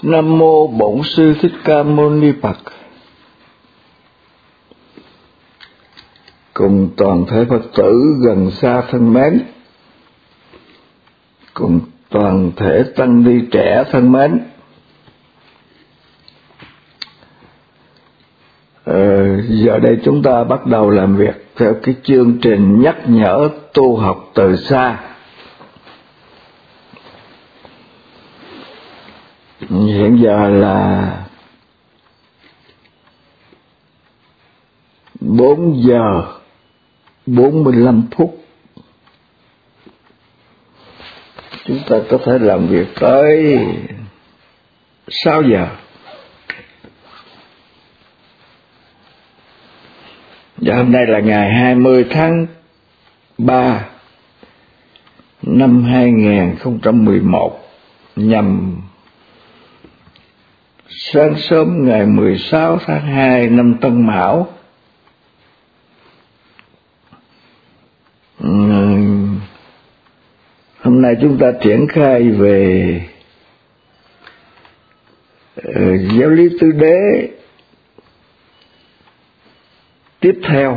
Nam mô Bổn Sư Thích Ca Mâu Ni Phật. Cùng toàn thể Phật tử gần xa thân mến, cùng toàn thể tăng ni trẻ thân mến, giờ đây chúng ta bắt đầu làm việc theo cái chương trình nhắc nhở tu học từ xa. Hiện giờ là 4 giờ 45 phút. Chúng ta có thể làm việc tới 6 giờ. Và hôm nay là ngày 20 tháng 3 năm 2011, nhằm sáng sớm ngày 16 tháng 2 năm Tân Mão. Hôm nay chúng ta triển khai về giáo lý tứ đế tiếp theo.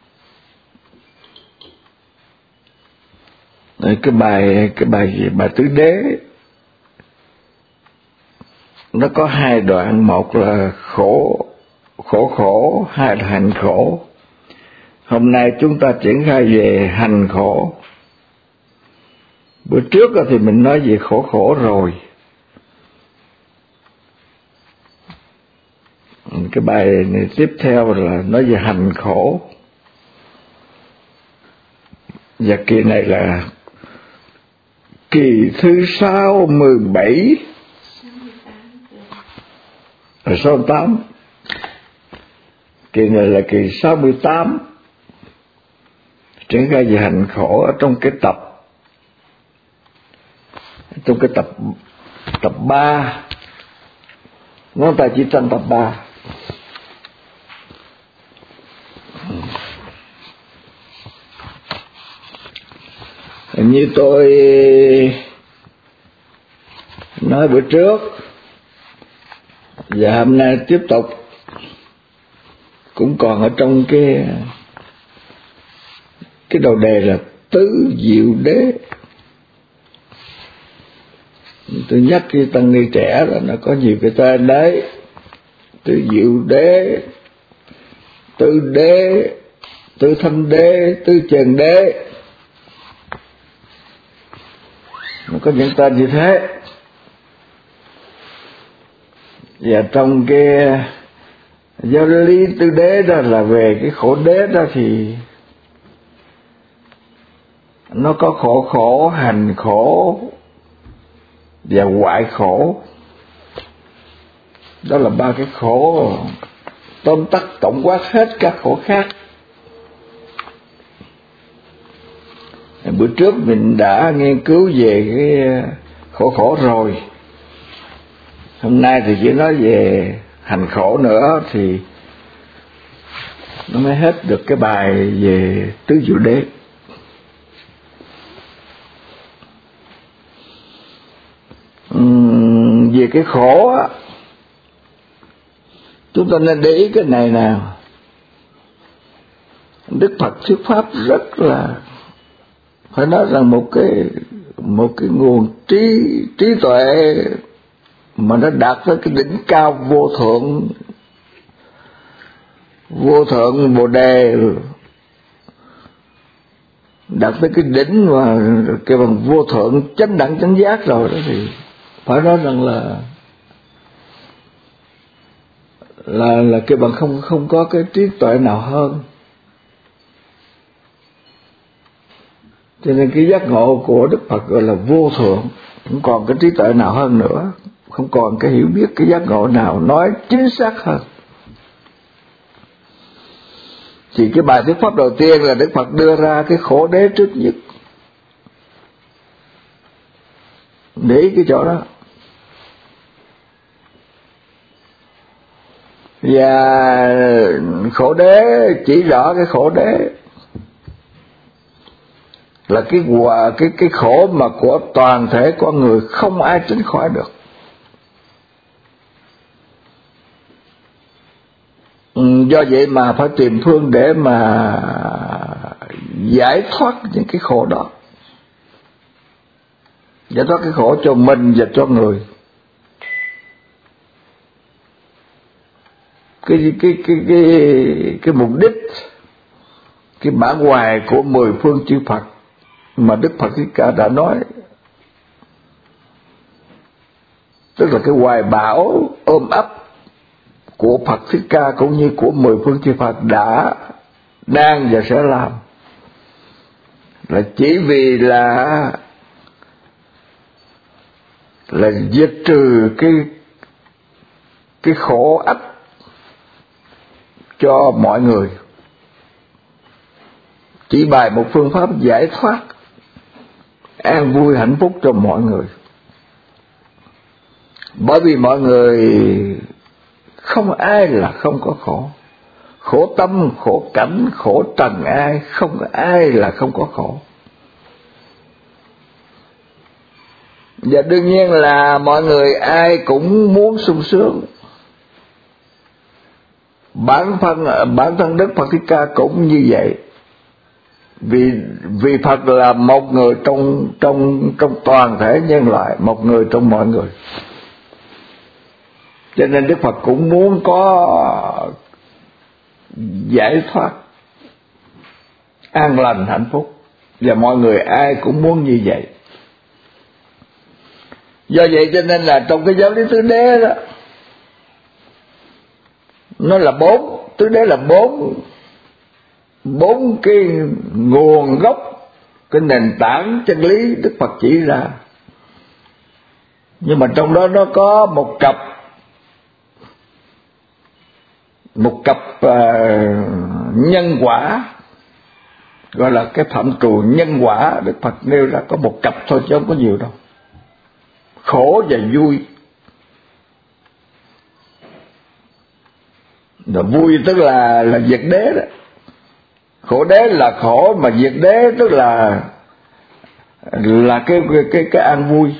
Cái bài tứ đế nó có 2 đoạn, một là khổ, 2 là hành khổ. Hôm nay chúng ta triển khai về hành khổ. Bữa trước thì mình nói về khổ rồi. Cái bài này tiếp theo là nói về hành khổ. Và kỳ này là kỳ thứ 67 68. Kỳ này là kỳ 68, triển khai về hành khổ ở trong cái tập 3. Ngón tay chỉ trên tập 3. Như tôi nói bữa trước và hôm nay tiếp tục, cũng còn ở trong cái đầu đề là tứ diệu đế. Tôi nhắc với tăng ni trẻ là nó có nhiều cái tên đấy: tứ diệu đế, tứ đế, tứ thanh đế, tứ trần đế. Nó có những tên như thế. Và trong cái giáo lý tứ đế đó là về cái khổ đế đó, thì nó có khổ, hành khổ và hoại khổ. Đó là 3 cái khổ tóm tắt tổng quát hết các khổ khác. Bữa trước mình đã nghiên cứu về cái khổ rồi. Hôm nay thì chỉ nói về hành khổ nữa, thì nó mới hết được cái bài về tứ diệu đế. Về cái khổ á, chúng ta nên để ý cái này nào. Đức Phật thuyết pháp rất là, phải nói rằng một cái nguồn trí tuệ mà nó đạt tới cái đỉnh cao vô thượng Bồ Đề, đạt tới cái đỉnh mà cái bằng vô thượng chánh đẳng chánh giác rồi đó, thì phải nói rằng là cái bằng không có cái trí tuệ nào hơn. Cho nên cái giác ngộ của Đức Phật gọi là vô thượng, không còn cái trí tuệ nào hơn nữa, không còn cái hiểu biết, cái giác ngộ nào nói chính xác hơn. Thì cái bài thuyết pháp đầu tiên là Đức Phật đưa ra cái khổ đế trước nhất. Để ý cái chỗ đó. Và khổ đế chỉ rõ cái khổ đế là cái khổ mà của toàn thể con người không ai tránh khỏi được. Do vậy mà phải tìm phương để mà giải thoát những cái khổ đó, giải thoát cái khổ cho mình và cho người. Cái mục đích, cái bản hoài của 10 phương chư Phật mà Đức Phật Thích Ca đã nói, tức là cái hoài bão ôm ấp của Phật Thích Ca cũng như của 10 phương chư Phật đã, đang và sẽ làm, là chỉ vì là diệt trừ cái khổ ách cho mọi người, chỉ bài một phương pháp giải thoát an vui hạnh phúc cho mọi người. Bởi vì mọi người không ai là không có khổ, khổ tâm, khổ cảnh, khổ trần ai, không có ai là không có khổ. Và đương nhiên là mọi người ai cũng muốn sung sướng. Bản thân Đức Phật Thích Ca cũng như vậy. Vì Phật là một người trong toàn thể nhân loại, một người trong mọi người, cho nên Đức Phật cũng muốn có giải thoát an lành hạnh phúc, và mọi người ai cũng muốn như vậy. Do vậy cho nên là trong cái giáo lý tứ đế đó, nó là 4, tứ đế là 4 cái nguồn gốc, cái nền tảng chân lý Đức Phật chỉ ra. Nhưng mà trong đó nó có một cặp nhân quả, gọi là cái phạm trù nhân quả. Đức Phật nêu ra có một cặp thôi chứ không có nhiều đâu, khổ và vui. Rồi vui tức là diệt đế đó, khổ đế là khổ, mà diệt đế tức là cái an vui.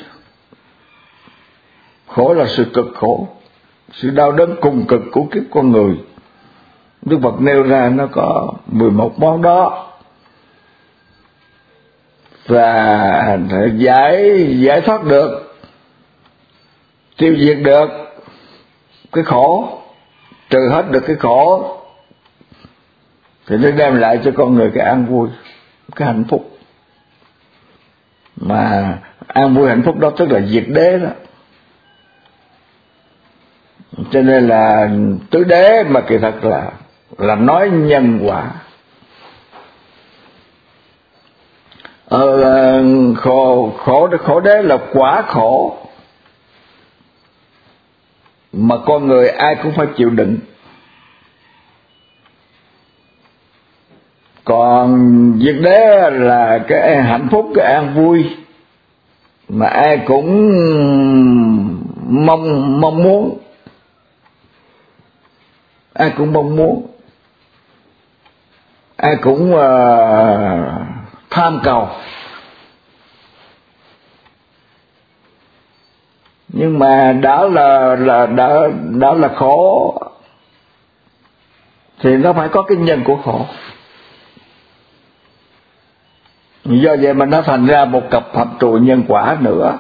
Khổ là sự cực khổ, sự đau đớn cùng cực của kiếp con người. Đức Phật nêu ra nó có 11 món đó, và giải thoát được, tiêu diệt được cái khổ, trừ hết được cái khổ, thì nó đem lại cho con người cái an vui, cái hạnh phúc. Mà an vui hạnh phúc đó tức là diệt đế đó. Cho nên là tứ đế mà kỳ thật là nói nhân quả. Khổ đế là quả khổ mà con người ai cũng phải chịu đựng. Còn diệt đế là cái hạnh phúc, cái an vui mà ai cũng mong muốn, ai cũng mong muốn, ai cũng tham cầu. Nhưng mà đã là khổ thì nó phải có cái nhân của khổ. Do vậy mà nó thành ra một cặp phạm trù nhân quả nữa.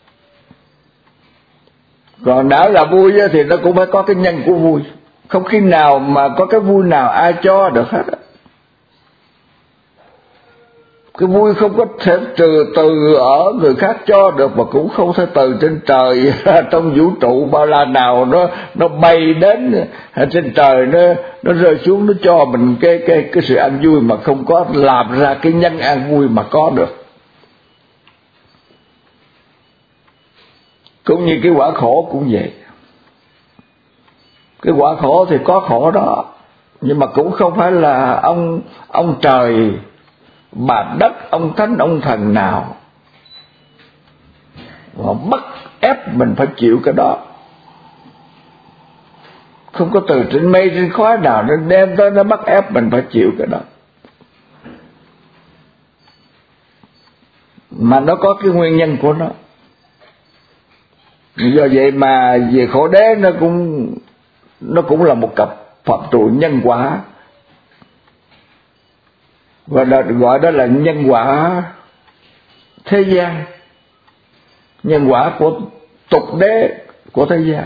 Còn đã là vui thì nó cũng phải có cái nhân của vui. Không khi nào mà có cái vui nào ai cho được hết. Cái vui không có thể từ ở người khác cho được, mà cũng không thể từ trên trời trong vũ trụ bao la nào nó bay đến trên trời, nó rơi xuống, nó cho mình cái sự an vui mà không có làm ra cái nhân an vui mà có được. Cũng như cái quả khổ cũng vậy. Cái quả khổ thì có khổ đó, nhưng mà cũng không phải là ông trời, bà đất, ông thánh, ông thần nào họ bắt ép mình phải chịu cái đó. Không có từ trên mây trên khói nào nó đem tới nó bắt ép mình phải chịu cái đó, mà nó có cái nguyên nhân của nó. Do vậy mà về khổ đế nó cũng là một cặp phạm trù nhân quả, và gọi đó là nhân quả thế gian, nhân quả của tục đế của thế gian.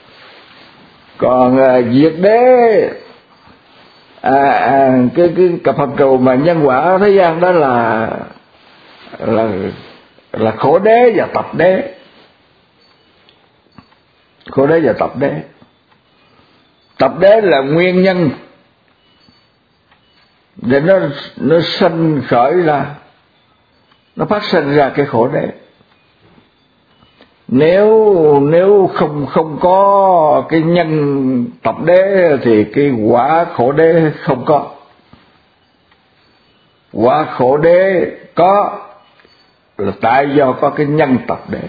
Còn diệt đế, cái cặp phạm trù mà nhân quả thế gian đó là khổ đế và tập đế. Khổ đế và tập đế. Tập đế là nguyên nhân để nó sanh khởi ra, nó phát sinh ra cái khổ đế. Nếu không có cái nhân tập đế thì cái quả khổ đế không có. Quả khổ đế có là tại do có cái nhân tập đế.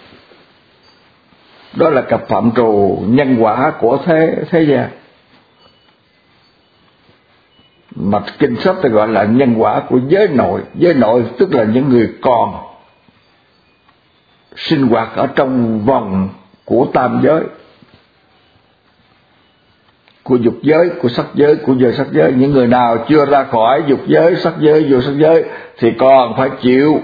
Đó là cặp phạm trù nhân quả của thế gian, mà kinh sách thì gọi là nhân quả của giới nội. Giới nội tức là những người còn sinh hoạt ở trong vòng của tam giới, của dục giới, của sắc giới, của vô sắc giới. Những người nào chưa ra khỏi dục giới, sắc giới, vô sắc giới thì còn phải chịu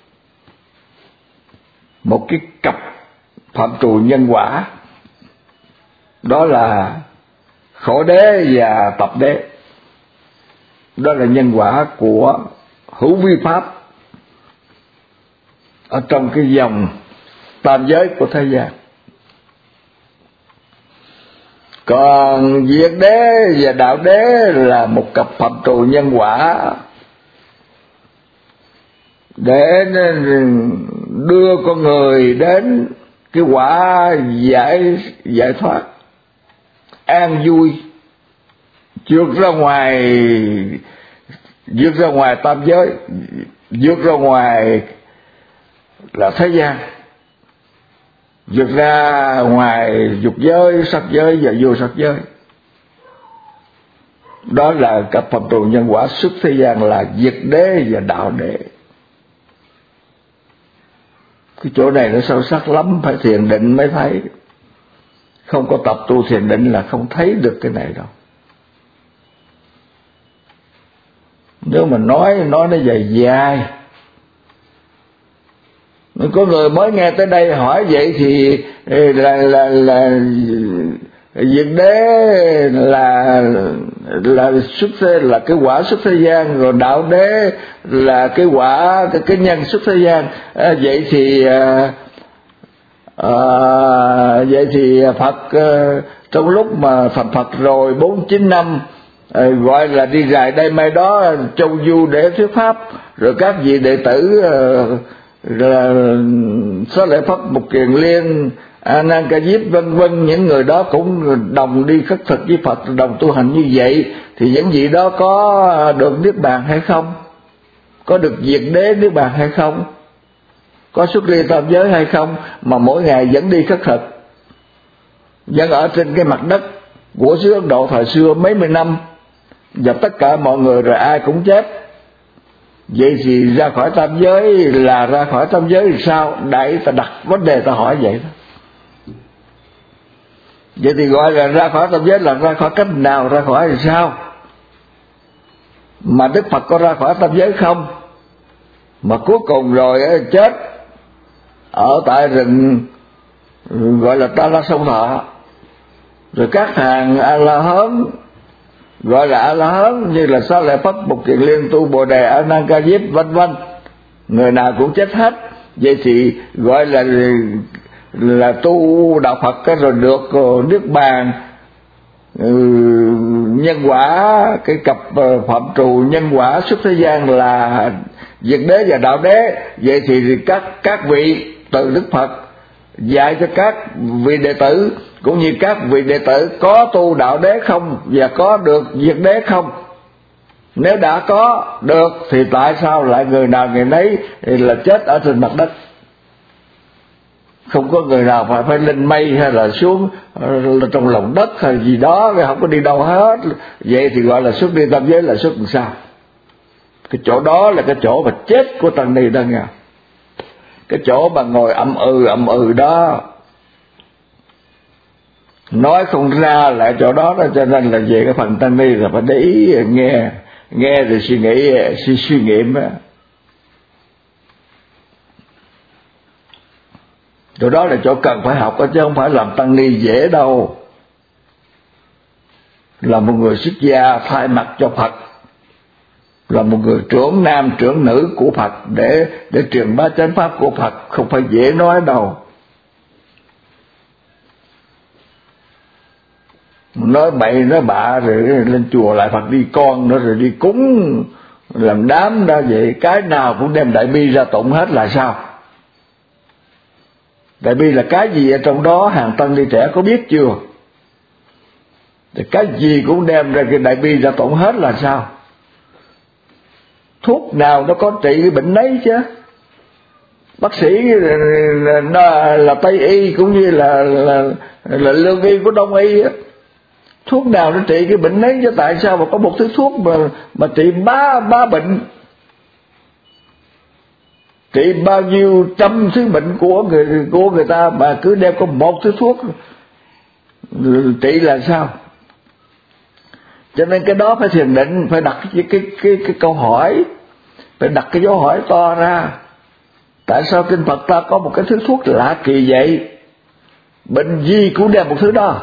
một cái cặp phạm trù nhân quả, đó là khổ đế và tập đế. Đó là nhân quả của hữu vi pháp ở trong cái dòng tam giới của thế gian. Còn diệt đế và đạo đế là một cặp phạm trù nhân quả để đưa con người đến cái quả giải thoát, an vui, vượt ra ngoài tam giới, vượt ra ngoài là thế gian, vượt ra ngoài dục giới, sắc giới và vô sắc giới. Đó là cặp phạm trù nhân quả xuất thế gian, là diệt đế và đạo đế. Cái chỗ này nó sâu sắc lắm, phải thiền định mới thấy. Không có tập tu thiền định là không thấy được cái này đâu. Nếu mà nói nó dài. Có người mới nghe tới đây hỏi vậy thì là diệt đế là xuất thế, là cái quả xuất thế gian, rồi đạo đế là cái quả, cái nhân xuất thế gian. Vậy thì Phật trong lúc mà thành Phật rồi 49 năm gọi là đi rày đây mai đó châu du để thuyết pháp, rồi các vị đệ tử là Xá Lợi Phất, Mục Kiền Liên, A Nan Ca Diếp vân vân, những người đó cũng đồng đi khất thực với Phật, đồng tu hành như vậy, thì những vị đó có được niết bàn hay không? Có được diệt đế niết bàn hay không? Có xuất ly tam giới hay không? Mà mỗi ngày vẫn đi khất thực, vẫn ở trên cái mặt đất của xứ Ấn Độ thời xưa mấy mươi năm, và tất cả mọi người rồi ai cũng chết. Vậy thì ra khỏi tam giới là ra khỏi tam giới thì sao? Đại ta đặt vấn đề ta hỏi vậy đó. Vậy thì gọi là ra khỏi tam giới là ra khỏi cách nào, ra khỏi thì sao? Mà Đức Phật có ra khỏi tam giới không? Mà cuối cùng rồi chết ở tại rừng gọi là Ta La Sông Thọ, rồi các hàng A La Hán gọi là A La Hán như là Xá Lợi Phất, Mục Kiền Liên, Tu Bồ Đề, A Nan Ca Diếp vân vân, người nào cũng chết hết. Vậy thì gọi là tu đạo Phật rồi được niết bàn. Nhân quả, cái cặp phạm trù nhân quả xuất thế gian là diệt đế và đạo đế. Vậy thì các vị từ Đức Phật dạy cho các vị đệ tử cũng như các vị đệ tử có tu đạo đế không và có được diệt đế không? Nếu đã có được thì tại sao lại người nào người nấy là chết ở trên mặt đất? Không có người nào phải lên mây hay là xuống trong lòng đất hay gì đó, không có đi đâu hết. Vậy thì gọi là xuất đi tam giới là xuất làm sao? Cái chỗ đó là cái chỗ mà chết của tăng ni đó nghe. Cái chỗ mà ngồi ậm ừ đó nói không ra lại chỗ đó, cho nên là về cái phần tăng ni là phải để ý nghe rồi suy nghĩ suy nghiệm đó. Chỗ đó là chỗ cần phải học đó, chứ không phải làm tăng ni dễ đâu. Là một người xuất gia thay mặt cho Phật, là một người trưởng nam trưởng nữ của Phật để truyền bá chánh pháp của Phật không phải dễ nói đâu. Nói bậy nói bạ rồi lên chùa lại Phật đi con nữa, rồi đi cúng làm đám đó vậy, cái nào cũng đem đại bi ra tụng hết là sao? Đại bi là cái gì ở trong đó, hàng tăng ni trẻ có biết chưa? Thì cái gì cũng đem ra cái đại bi ra tụng hết là sao? Thuốc nào nó có trị cái bệnh đấy chứ. Bác sĩ là Tây y cũng như là lương y của Đông y á, thuốc nào nó trị cái bệnh đấy chứ, tại sao mà có một thứ thuốc mà trị ba bệnh, trị bao nhiêu trăm thứ bệnh của người ta mà cứ đem có một thứ thuốc trị là sao? Cho nên cái đó phải thiền định, phải đặt cái câu hỏi, phải đặt cái dấu hỏi to ra. Tại sao kinh Phật ta có một cái thứ thuốc lạ kỳ vậy? Bệnh gì cũng đem một thứ đó.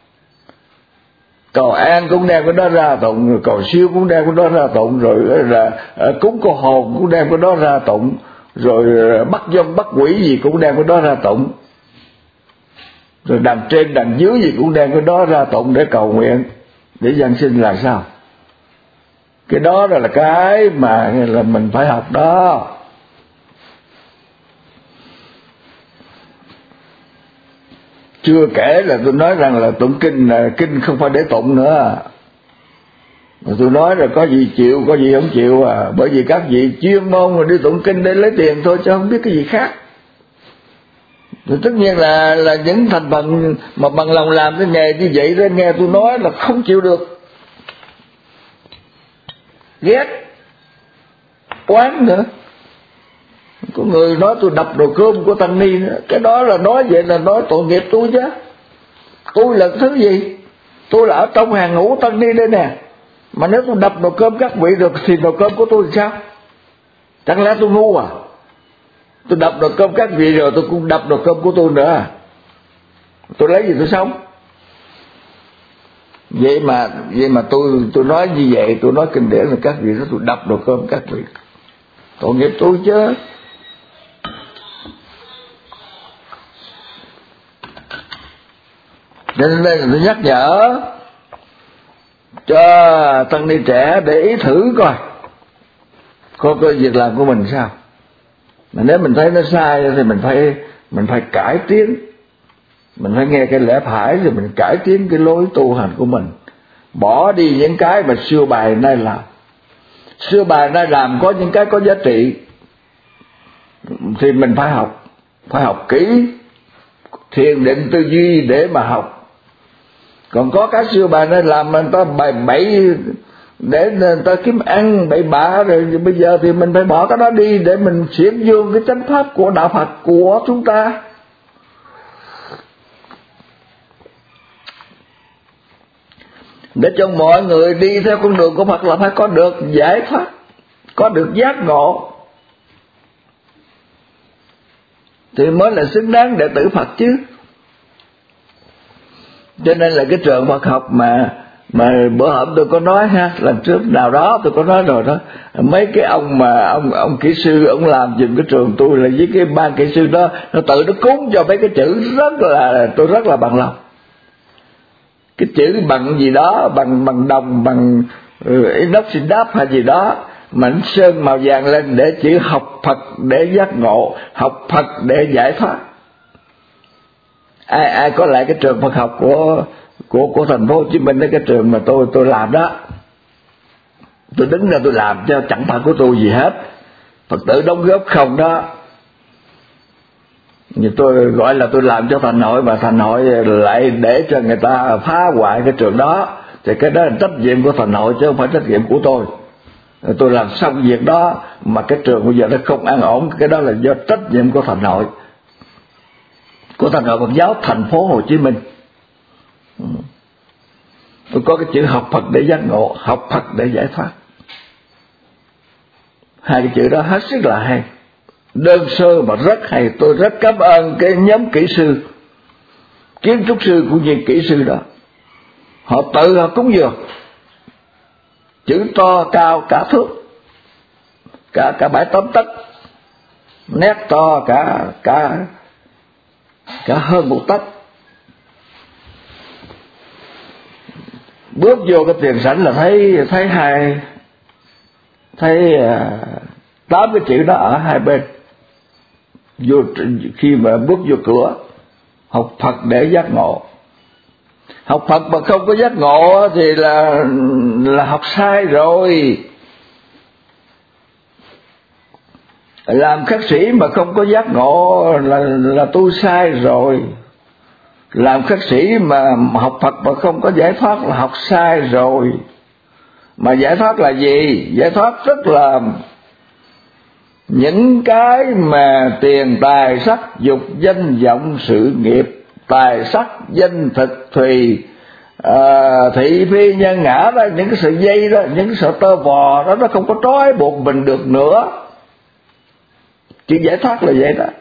Cầu an cũng đem cái đó ra tụng, rồi cầu siêu cũng đem cái đó ra tụng, rồi là cúng cô hồn cũng đem cái đó ra tụng, rồi bắt dông bắt quỷ gì cũng đem cái đó ra tụng, rồi đàn trên đàn dưới gì cũng đem cái đó ra tụng để cầu nguyện, để giáng sinh là sao? Cái đó là cái mà là mình phải học đó. Chưa kể là tôi nói rằng là tụng kinh là kinh không phải để tụng nữa. Mà tôi nói là có gì chịu, có gì không chịu à. Bởi vì các vị chuyên môn rồi đi tụng kinh để lấy tiền thôi, chứ không biết cái gì khác. Thì tất nhiên là những thành phần mà bằng lòng làm cái nghề như vậy đó, nghe tôi nói là không chịu được, ghét, oán nữa. Có người nói tôi đập đồ cơm của tăng ni nữa. Cái đó là nói vậy là nói tội nghiệp tôi chứ. Tôi là thứ gì? Tôi là ở trong hàng ngũ tăng ni đây nè. Mà nếu tôi đập đồ cơm các vị được thì đồ cơm của tôi thì sao? Chẳng lẽ tôi ngu à? Tôi đập đồ cơm các vị rồi tôi cũng đập đồ cơm của tôi nữa. Tôi lấy gì tôi sống? Vậy mà tôi nói như vậy, tôi nói kinh điển là các vị đó, tôi đập đồ cơm các vị. Tội nghiệp tôi chứ. Nên đây là tôi nhắc nhở cho tăng ni trẻ để ý thử coi việc làm của mình sao. Mà nếu mình thấy nó sai thì mình phải cải tiến, mình phải nghe cái lẽ phải rồi mình cải tiến cái lối tu hành của mình, bỏ đi những cái mà xưa bài nay làm. Xưa bài nay làm có những cái có giá trị thì mình phải học kỹ, thiền định tư duy để mà học. Còn có cái xưa bài nay làm mà người ta bày bậy để người ta kiếm ăn bậy bạ, rồi bây giờ thì mình phải bỏ cái đó đi để mình chuyển vô cái chánh pháp của đạo Phật của chúng ta. Để cho mọi người đi theo con đường của Phật là phải có được giải thoát, có được giác ngộ thì mới là xứng đáng đệ tử Phật chứ. Cho nên là cái trường Phật học mà bữa hổm tôi có nói ha, lần trước nào đó tôi có nói rồi đó, mấy cái ông mà ông kỹ sư ông làm giùm cái trường tôi là với cái ban kỹ sư đó, nó tự nó cúng cho mấy cái chữ tôi rất là bằng lòng. Cái chữ bằng gì đó, bằng đồng, bằng inox đáp hay gì đó, mà nó sơn màu vàng lên để chữ học Phật để giác ngộ, học Phật để giải thoát. Ai có lại cái trường Phật học của thành phố Hồ Chí Minh, cái trường mà tôi làm đó, tôi đứng ra tôi làm cho chẳng phải của tôi gì hết, Phật tử đóng góp không đó. Như tôi gọi là tôi làm cho Thành Hội, mà Thành Hội lại để cho người ta phá hoại cái trường đó, thì cái đó là trách nhiệm của Thành Hội chứ không phải trách nhiệm của tôi. Tôi làm xong việc đó mà cái trường bây giờ nó không an ổn, cái đó là do trách nhiệm của Thành Hội, của Thành Hội Phật giáo thành phố Hồ Chí Minh. Tôi có cái chữ học Phật để giác ngộ, học Phật để giải thoát. Hai cái chữ đó hết sức là hay, đơn sơ mà rất hay. Tôi rất cảm ơn cái nhóm kỹ sư, kiến trúc sư cũng như kỹ sư đó. Họ tự họ cúng dường, chữ to cao cả thước, cả 7-8 tấc, nét to cả hơn 1 tấc. Bước vô cái tiền sảnh là thấy 8 cái chữ đó ở hai bên. Vô khi mà bước vô cửa, học Phật để giác ngộ. Học Phật mà không có giác ngộ thì là học sai rồi. Làm khất sĩ mà không có giác ngộ là tu sai rồi. Làm khất sĩ mà học Phật mà không có giải thoát là học sai rồi. Mà giải thoát là gì? Giải thoát rất là những cái mà tiền tài sắc dục danh vọng sự nghiệp, tài sắc danh thực thùy, thị phi nhân ngã đó, những cái sợi dây đó, những cái sợi tơ vò đó, nó không có trói buộc mình được nữa. Chuyện giải thoát là vậy đó.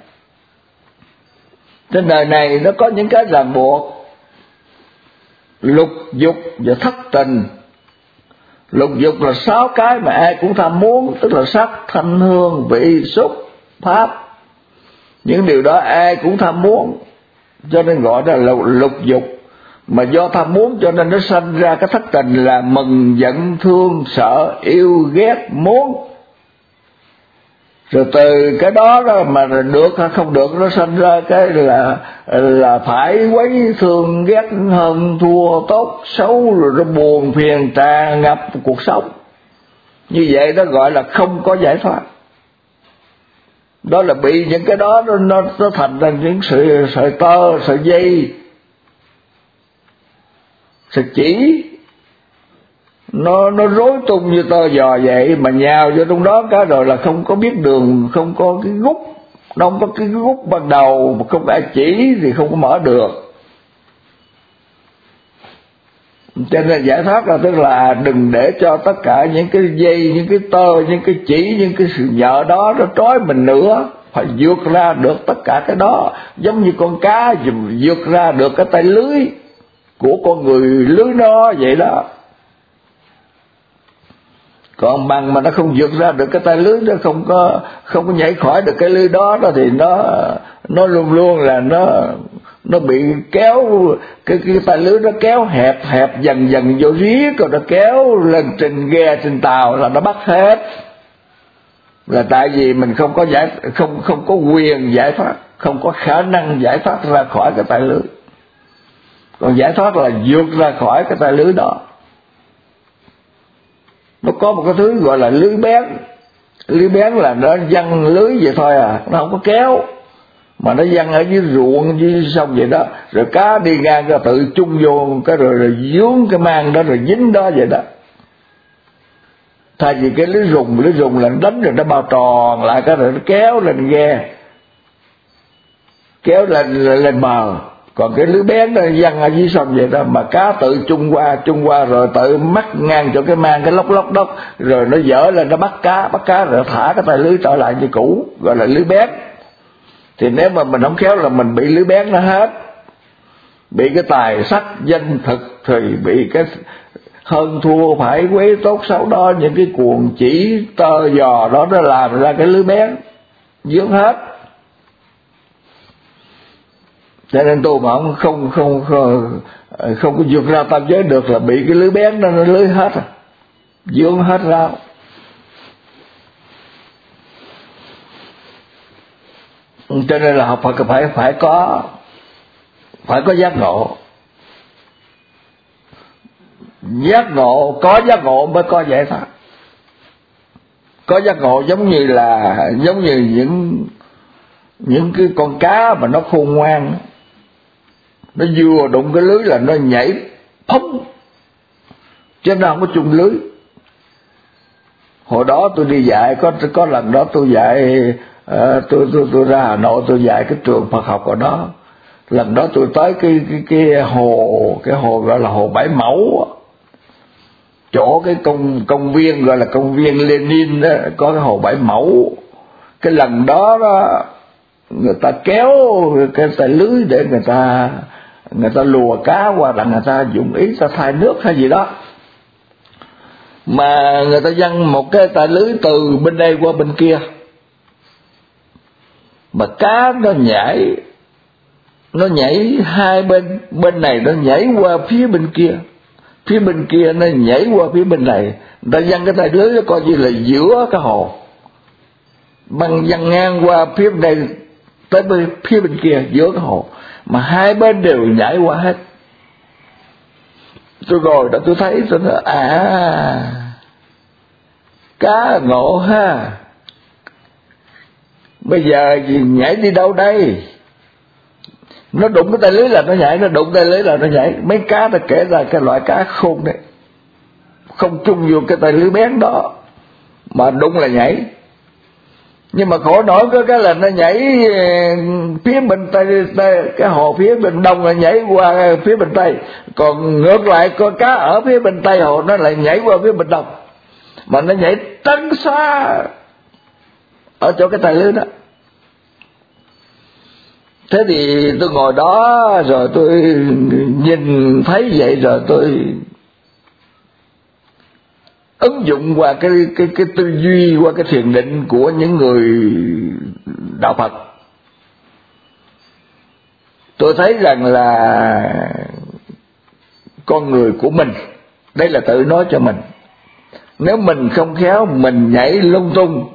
Trên đời này nó có những cái ràng buộc, lục dục và thất tình. Lục dục là 6 cái mà ai cũng tham muốn, tức là sắc, thanh, hương, vị, xúc, pháp. Những điều đó ai cũng tham muốn, cho nên gọi là lục dục. Mà do tham muốn cho nên nó sanh ra cái thất tình là mừng, giận, thương, sợ, yêu, ghét, muốn. Rồi từ cái đó mà được hay không được, nó sanh ra cái là phải quấy, thương, ghét, hơn, thua, tốt, xấu, rồi nó buồn phiền tràn ngập cuộc sống. Như vậy đó gọi là không có giải thoát. Đó là bị những cái đó nó thành ra những sợi tơ, sợi dây, sợi chỉ, nó rối tung như tơ giò vậy, mà nhào vô trong đó cái rồi là không có biết đường, không có cái gút, nó không có cái gút ban đầu, mà không ai chỉ thì không có mở được. Cho nên giải thoát là tức là đừng để cho tất cả những cái dây, những cái tơ, những cái chỉ, những cái sự nhợ đó nó trói mình nữa. Phải vượt ra được tất cả cái đó, giống như con cá vượt ra được cái tay lưới của con người lưới nó vậy đó. Còn bằng mà nó không vượt ra được cái tay lưới, nó không có nhảy khỏi được cái lưới đó thì nó luôn luôn là nó bị kéo, cái tay lưới nó kéo hẹp dần vô riết, rồi nó kéo lên trên ghe trên tàu là nó bắt hết. Là tại vì mình không có quyền giải thoát, không có khả năng giải thoát ra khỏi cái tay lưới. Còn giải thoát là vượt ra khỏi cái tay lưới đó. Nó có một cái thứ gọi là lưới bén. Lưới bén là nó văng lưới vậy thôi à, nó không có kéo, mà nó văng ở dưới ruộng, dưới sông vậy đó. Rồi cá đi ngang ra tự chung vô cái rồi dướng cái mang đó rồi dính đó vậy đó. Thay vì cái lưới rùng là nó đánh rồi nó bao tròn lại cái rồi nó kéo lên ghe, kéo lên bờ. Còn cái lưới bén nó văng ở dưới sông vậy đó, mà cá tự chung qua rồi tự mắc ngang cho cái mang cái lóc đó, rồi nó dở lên nó bắt cá rồi thả cái tay lưới trở lại như cũ, gọi là lưới bén. Thì nếu mà mình không khéo là mình bị lưới bén nó hết, bị cái tài sắc danh thực thì bị cái hơn thua phải quấy tốt xấu đó, những cái cuồng chỉ tơ giò đó nó làm ra cái lưới bén dướng hết. Cho nên tôi mà không có vượt ra tam giới được là bị cái lưới bén đó nó lưới hết, dướng hết rau. Cho nên là học Phật phải có giác ngộ. Có giác ngộ mới có giải thoát. Có giác ngộ giống như những cái con cá mà nó khôn ngoan, nó vừa đụng cái lưới là nó nhảy phóng, chứ nó không có chung lưới. Hồi đó tôi đi dạy, có lần đó tôi dạy, tôi ra Hà Nội tôi dạy cái trường Phật học ở đó. Lần đó tôi tới cái hồ gọi là hồ Bảy Mẫu, chỗ cái công viên gọi là công viên Lenin đó, có cái hồ Bảy Mẫu. Cái lần đó người ta kéo cái tay lưới để người ta lùa cá, hoặc là người ta dụng ý ta thay nước hay gì đó, mà người ta giăng một cái tay lưới từ bên đây qua bên kia, mà cá nó nhảy hai bên này nó nhảy qua phía bên kia nó nhảy qua phía bên này. Người ta giăng cái tay lưới nó coi như là giữa cái hồ, băng giăng ngang qua phía bên đây tới phía bên kia giữa cái hồ, mà hai bên đều nhảy qua hết. Tôi ngồi đó tôi thấy, tôi nói cá ngộ ha, bây giờ gì nhảy đi đâu đây? Nó đụng cái tay lưới là nó nhảy, nó đụng tay lưới là nó nhảy. Mấy cá ta kể ra cái loại cá khôn đấy, không chung vô cái tay lưới bén đó mà đụng là nhảy. Nhưng mà khổ nổi cái là nó nhảy phía bên tây, cái hồ phía bên đông là nhảy qua phía bên tây, còn ngược lại con cá ở phía bên tây hồ nó lại nhảy qua phía bên đông, mà nó nhảy trắng xa ở chỗ cái tay lưới đó. Thế thì tôi ngồi đó rồi tôi nhìn thấy vậy, rồi tôi ứng dụng qua cái tư duy, qua cái thiền định của những người đạo Phật. Tôi thấy rằng là con người của mình, đây là tự nói cho mình, nếu mình không khéo mình nhảy lung tung,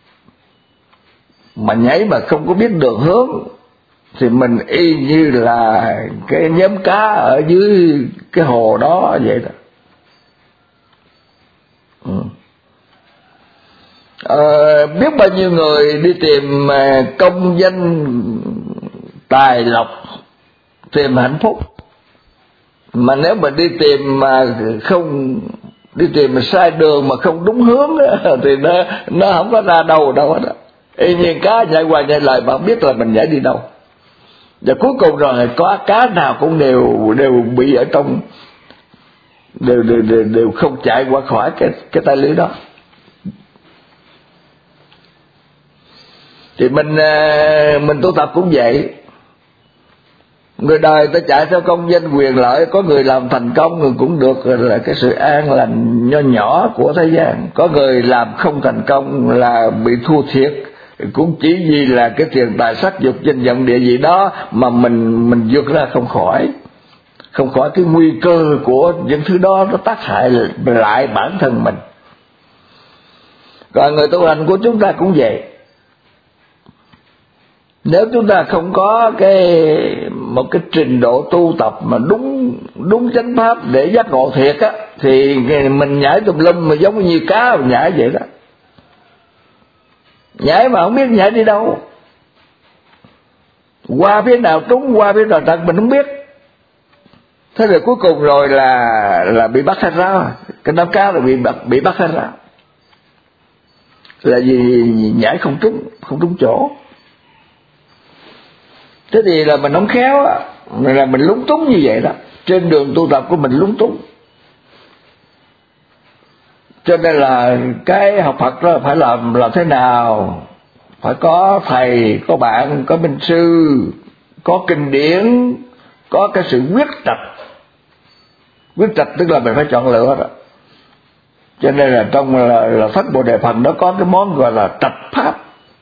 mà nhảy mà không có biết đường hướng, thì mình y như là cái nhóm cá ở dưới cái hồ đó vậy đó. Biết bao nhiêu người đi tìm công danh tài lộc, tìm hạnh phúc, mà nếu mà đi tìm mà không đi tìm mà sai đường mà không đúng hướng đó, thì nó không có ra đâu hết đó. Y như cá nhảy qua nhảy lại mà không biết là mình nhảy đi đâu, và cuối cùng rồi có cá nào cũng đều bị ở trong, đều không chạy qua khỏi cái tay lưới đó. Thì mình tu tập cũng vậy. Người đời ta chạy theo công danh quyền lợi, có người làm thành công người cũng được là cái sự an lành nho nhỏ của thế gian, có người làm không thành công là bị thua thiệt, cũng chỉ vì là cái tiền tài sắc dục danh vọng địa vị đó mà mình vượt ra không khỏi cái nguy cơ của những thứ đó, nó tác hại lại bản thân mình. Còn người tu hành của chúng ta cũng vậy. Nếu chúng ta không có một cái trình độ tu tập mà đúng chánh pháp để giác ngộ thiệt á, thì mình nhảy tùm lum mà giống như cá mà nhảy vậy đó. Nhảy mà không biết nhảy đi đâu, qua phía nào trúng qua phía nào trật mình không biết. Thế rồi cuối cùng rồi là bị bắt hết ra, cái đám cá là bị bắt hết ra, là vì nhảy không trúng chỗ. Thế thì là mình không khéo á, là mình lúng túng như vậy đó. Trên đường tu tập của mình lúng túng. Cho nên là cái học Phật đó phải làm thế nào? Phải có thầy, có bạn, có minh sư, có kinh điển, có cái sự quyết trạch. Quyết trạch tức là mình phải chọn lựa đó. Cho nên là trong là sách Bồ Đề Phần đó có cái món gọi là trạch pháp.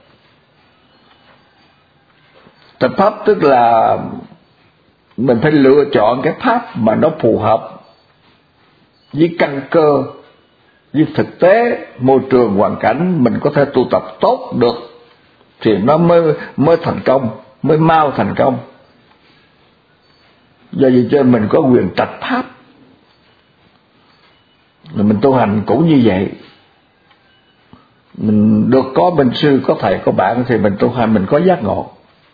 Trạch pháp tức là mình phải lựa chọn cái pháp mà nó phù hợp với căn cơ, với thực tế, môi trường, hoàn cảnh, mình có thể tu tập tốt được thì nó mới thành công, mới mau thành công. Do vậy cho mình có quyền trạch pháp. Mình tu hành cũng như vậy. Mình được có minh sư, có thầy, có bạn thì mình tu hành mình có giác ngộ.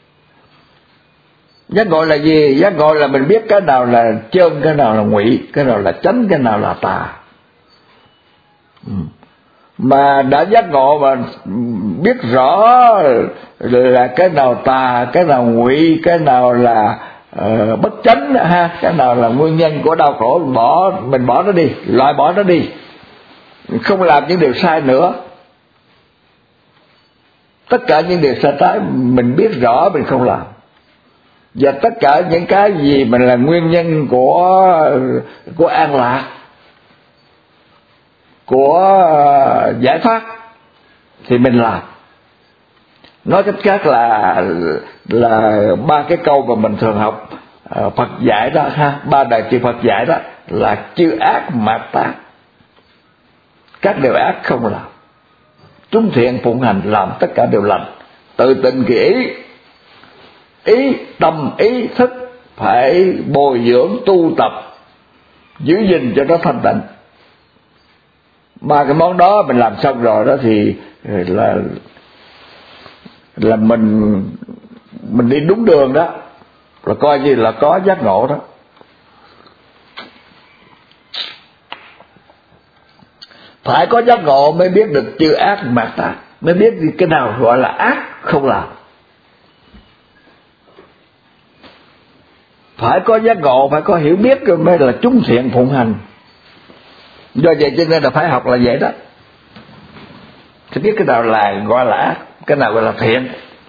Giác ngộ là gì? Giác ngộ là mình biết cái nào là chơn, cái nào là ngụy, cái nào là chánh, cái nào là tà. mà đã giác ngộ mà biết rõ là cái nào tà, cái nào ngụy, cái nào là bất chánh ha, cái nào là nguyên nhân của đau khổ, mình bỏ nó đi, loại bỏ nó đi, không làm những điều sai nữa. Tất cả những điều sai trái mình biết rõ mình không làm, và tất cả những cái gì mình là nguyên nhân của an lạc, của giải thoát thì mình làm. Nói cách khác là ba cái câu mà mình thường học Phật dạy đó ha, ba đại chư Phật dạy đó là chư ác mạt tác, các điều ác không làm, chúng thiện phụng hành làm tất cả đều lành. Tự tình kỳ ý tâm ý thức phải bồi dưỡng tu tập, giữ gìn cho nó thanh tịnh. Ba cái món đó mình làm xong rồi đó thì là mình đi đúng đường đó, là coi như là có giác ngộ đó. Phải có giác ngộ mới biết được chư ác mạt tác, mới biết cái nào gọi là ác không làm. Phải có giác ngộ, phải có hiểu biết rồi mới là chúng thiện phụng hành. Do vậy cho nên là phải học là vậy đó, thì biết cái nào là gọi là ác, cái nào gọi là thiện.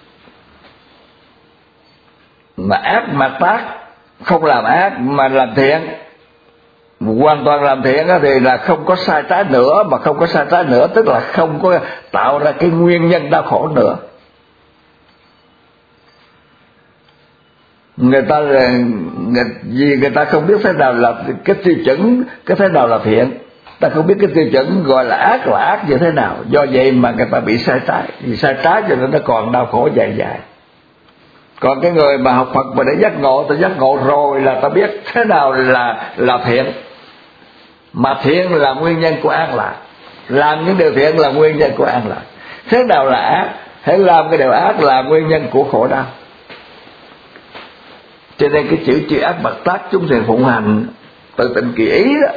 Mà ác mạt tác, không làm ác mà làm thiện, hoàn toàn làm thiện thì là không có sai trái nữa. Mà không có sai trái nữa tức là không có tạo ra cái nguyên nhân đau khổ nữa. Vì người ta không biết thế nào là cái tiêu chuẩn, cái thế nào là thiện, ta không biết cái tiêu chuẩn gọi là ác như thế nào. Do vậy mà người ta bị sai trái, vì sai trái cho nên nó còn đau khổ dài dài. Còn cái người mà học Phật mà để giác ngộ, ta giác ngộ rồi là ta biết thế nào là thiện, mà thiện là nguyên nhân của an lạc, làm những điều thiện là nguyên nhân của an lạc. Thế nào là ác, hãy làm cái điều ác là nguyên nhân của khổ đau. Cho nên cái chữ ác mạt tác, chúng thiện phụng hành, tự tịnh kỳ ý đó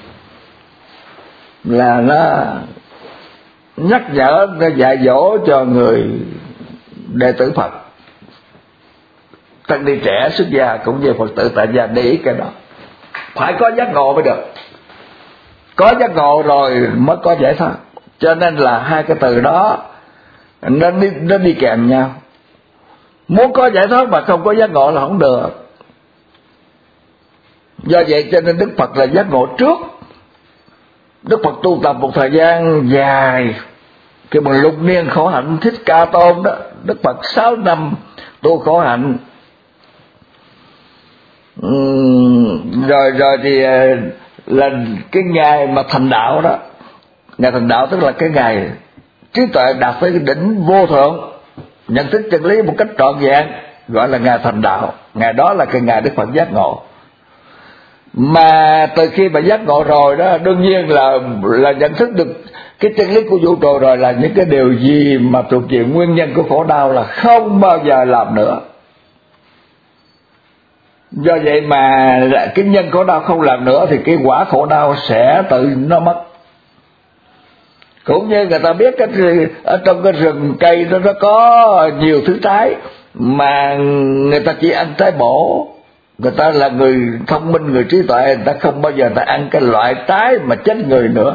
là nó nhắc nhở, nó dạy dỗ cho người đệ tử Phật, tăng ni trẻ xuất gia cũng như Phật tử tại gia để ý cái đó. Phải có giác ngộ mới được, có giác ngộ rồi mới có giải thoát. Cho nên là hai cái từ đó nó đi kèm nhau. Muốn có giải thoát mà không có giác ngộ là không được. Do vậy cho nên Đức Phật là giác ngộ trước. Đức Phật tu tập một thời gian dài, cái mà lục niên khổ hạnh Thích Ca Tôn đó, Đức Phật 6 năm tu khổ hạnh. Rồi thì là cái ngày mà thành đạo đó, ngày thành đạo tức là cái ngày trí tuệ đạt tới cái đỉnh vô thượng, nhận thức chân lý một cách trọn vẹn, gọi là ngày thành đạo. Ngày đó là cái ngày Đức Phật giác ngộ. Mà từ khi mà giác ngộ rồi đó, đương nhiên là nhận thức được cái chân lý của vũ trụ rồi, là những cái điều gì mà thuộc về nguyên nhân của khổ đau là không bao giờ làm nữa. Do vậy mà cái nhân khổ đau không làm nữa thì cái quả khổ đau sẽ tự nó mất. Cũng như người ta biết ở trong cái rừng cây đó nó có nhiều thứ trái, mà người ta chỉ ăn trái bổ. Người ta là người thông minh, người trí tuệ, người ta không bao giờ người ta ăn cái loại trái mà chết người nữa.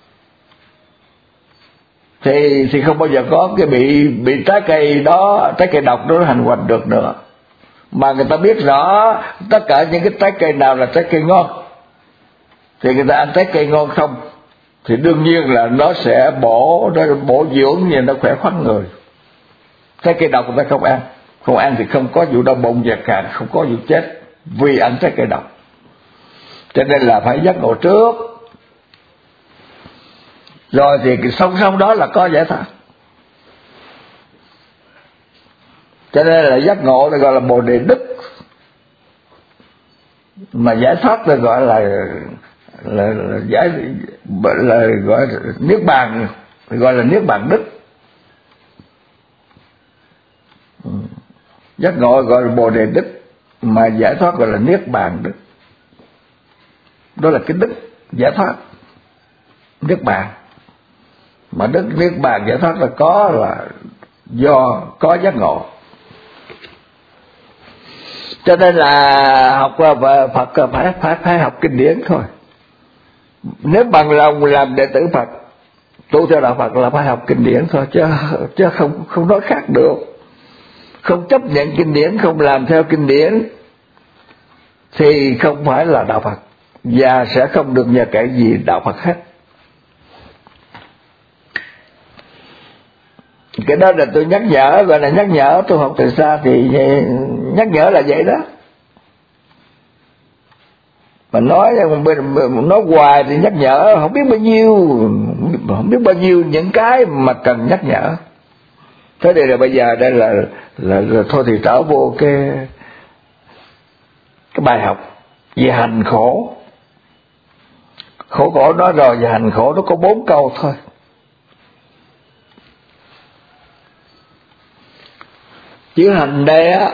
Thì không bao giờ có cái bị trái cây độc đó hành hoành được nữa. Mà người ta biết rõ tất cả những cái trái cây nào là trái cây ngon, thì người ta ăn trái cây ngon không, thì đương nhiên là nó sẽ bổ dưỡng, như nó khỏe khoắn người. Trái cây độc người ta không ăn thì không có vụ đau bụng và càng không có vụ chết vì ăn trái cây độc. Cho nên là phải giác ngộ trước, rồi thì song song đó là có giải thoát. Cho nên là giác ngộ là gọi là Bồ Đề Đức, mà giải thoát là gọi là gọi là niết bàn, gọi là niết bàn đức. Giác ngộ gọi là Bồ Đề Đức, mà giải thoát gọi là niết bàn đức. Đó là cái đức giải thoát, niết bàn. Mà đức niết bàn giải thoát là do có giác ngộ. Cho nên là học Phật phải học kinh điển thôi. Nếu bằng lòng làm đệ tử Phật, tu theo đạo Phật là phải học kinh điển thôi, chứ không nói khác được. Không chấp nhận kinh điển, không làm theo kinh điển thì không phải là đạo Phật, và sẽ không được nhờ cậy gì đạo Phật hết. Cái đó là tôi nhắc nhở, gọi là nhắc nhở. Tôi học từ xa thì nhắc nhở là vậy đó. Mà nói hoài thì nhắc nhở không biết bao nhiêu những cái mà cần nhắc nhở. Thế đây là bây giờ đây là thôi thì trở vô cái bài học về hành khổ. Khổ nói rồi, về hành khổ nó có 4 câu thôi. Chữ hành đây á,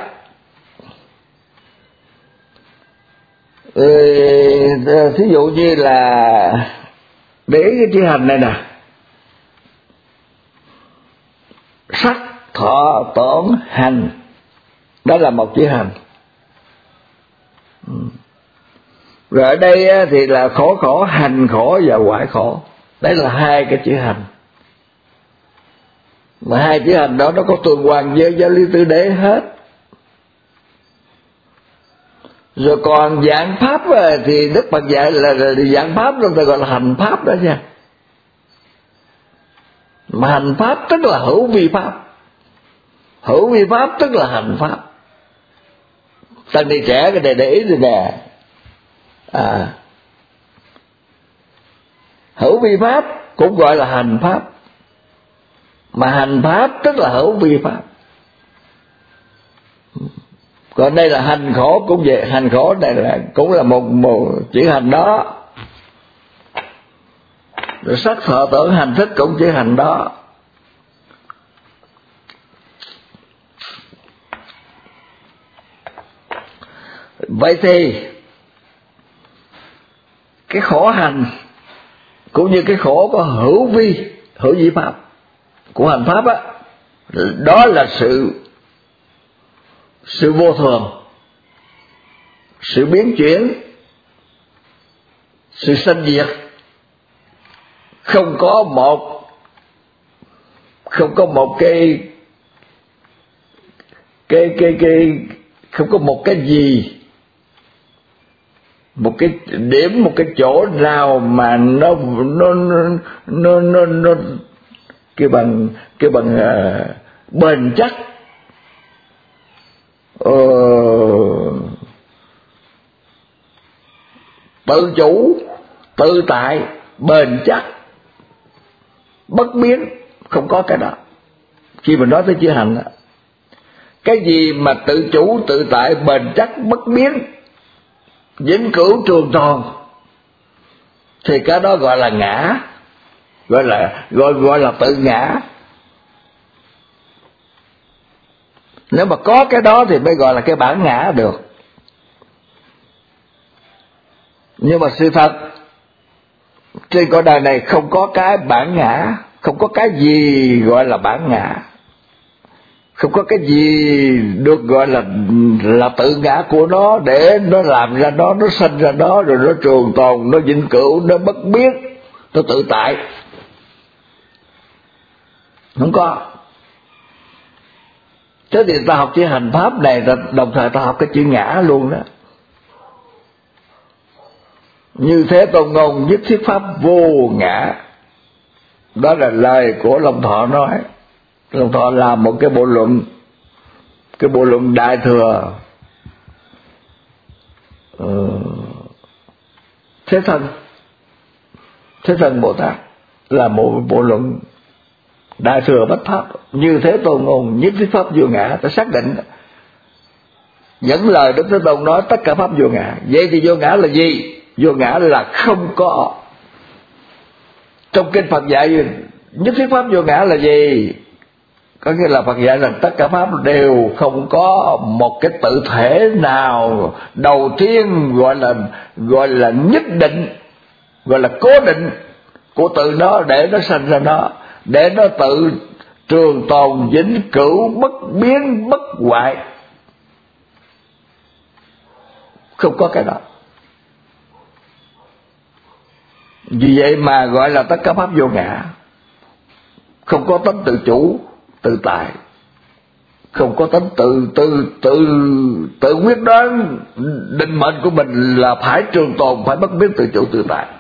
thí dụ như là để ý cái chữ hành này nè: sắc thọ tổn hành, đó là một chữ hành. Rồi ở đây thì là khổ, hành khổ và hoại khổ. Đấy là 2 cái chữ hành. Mà 2 chữ hành đó nó có tương quan với giáo lý tứ đế hết. Rồi còn dạng pháp thì Đức Phật dạy là dạng pháp, nó gọi là hành pháp đó nha. Mà hành pháp tức là hữu vi pháp. Hữu vi pháp tức là hành pháp. Tăng ni trẻ cái này để ý rồi nè. Hữu vi pháp cũng gọi là hành pháp, mà hành pháp tức là hữu vi pháp. Còn đây là hành khổ cũng vậy. Hành khổ này là cũng là một chữ hành đó. Rồi sắc thọ tưởng hành thức cũng chữ hành đó. Vậy thì cái khổ hành cũng như cái khổ có hữu vi pháp của hành pháp á, đó là sự vô thường, sự biến chuyển, sự sanh diệt. Không có một cái không có một cái gì, một cái điểm, một cái chỗ nào mà nó cái bằng bền chắc, tự chủ, tự tại, bền chắc, bất biến. Không có cái đó. Khi mà nói tới chữ hành, cái gì mà tự chủ, tự tại, bền chắc, bất biến, vĩnh cửu trường tồn, thì cái đó gọi là ngã, gọi là tự ngã. Nếu mà có cái đó thì mới gọi là cái bản ngã được. Nhưng mà sự thật trên cõi đời này không có cái bản ngã, không có cái gì gọi là bản ngã, không có cái gì được gọi là tự ngã của nó, để nó làm ra nó sanh ra nó, rồi nó trường tồn, nó vĩnh cửu, nó bất biến, nó tự tại. Không có. Thế thì ta học chữ hành pháp này, đồng thời ta học cái chữ ngã luôn đó. Như thế Tôn Ngôn nhất thiết pháp vô ngã. Đó là lời của Long Thọ nói. Long Thọ làm một cái bộ luận đại thừa Thế Thân Bồ Tát, là một bộ luận đại thừa bách pháp. Như thế Tôn Ngôn nhất thiết pháp vô ngã. Ta xác định những lời Đức Thế Tôn nói tất cả pháp vô ngã. Vậy thì vô ngã là gì? Vô ngã là không có. Trong kinh Phật dạy nhất thiết pháp vô ngã là gì? Có nghĩa là Phật dạy rằng tất cả pháp đều không có một cái tự thể nào đầu tiên gọi là nhất định, gọi là cố định của tự nó để nó sanh ra nó. để nó tự trường tồn vĩnh cửu, bất biến bất hoại. Không có cái đó. Vì vậy mà gọi là tất cả pháp vô ngã. Không có tánh tự chủ, tự tại, không có tánh tự quyết đoán định mệnh của mình là phải trường tồn, phải bất biến tự chủ tự tại.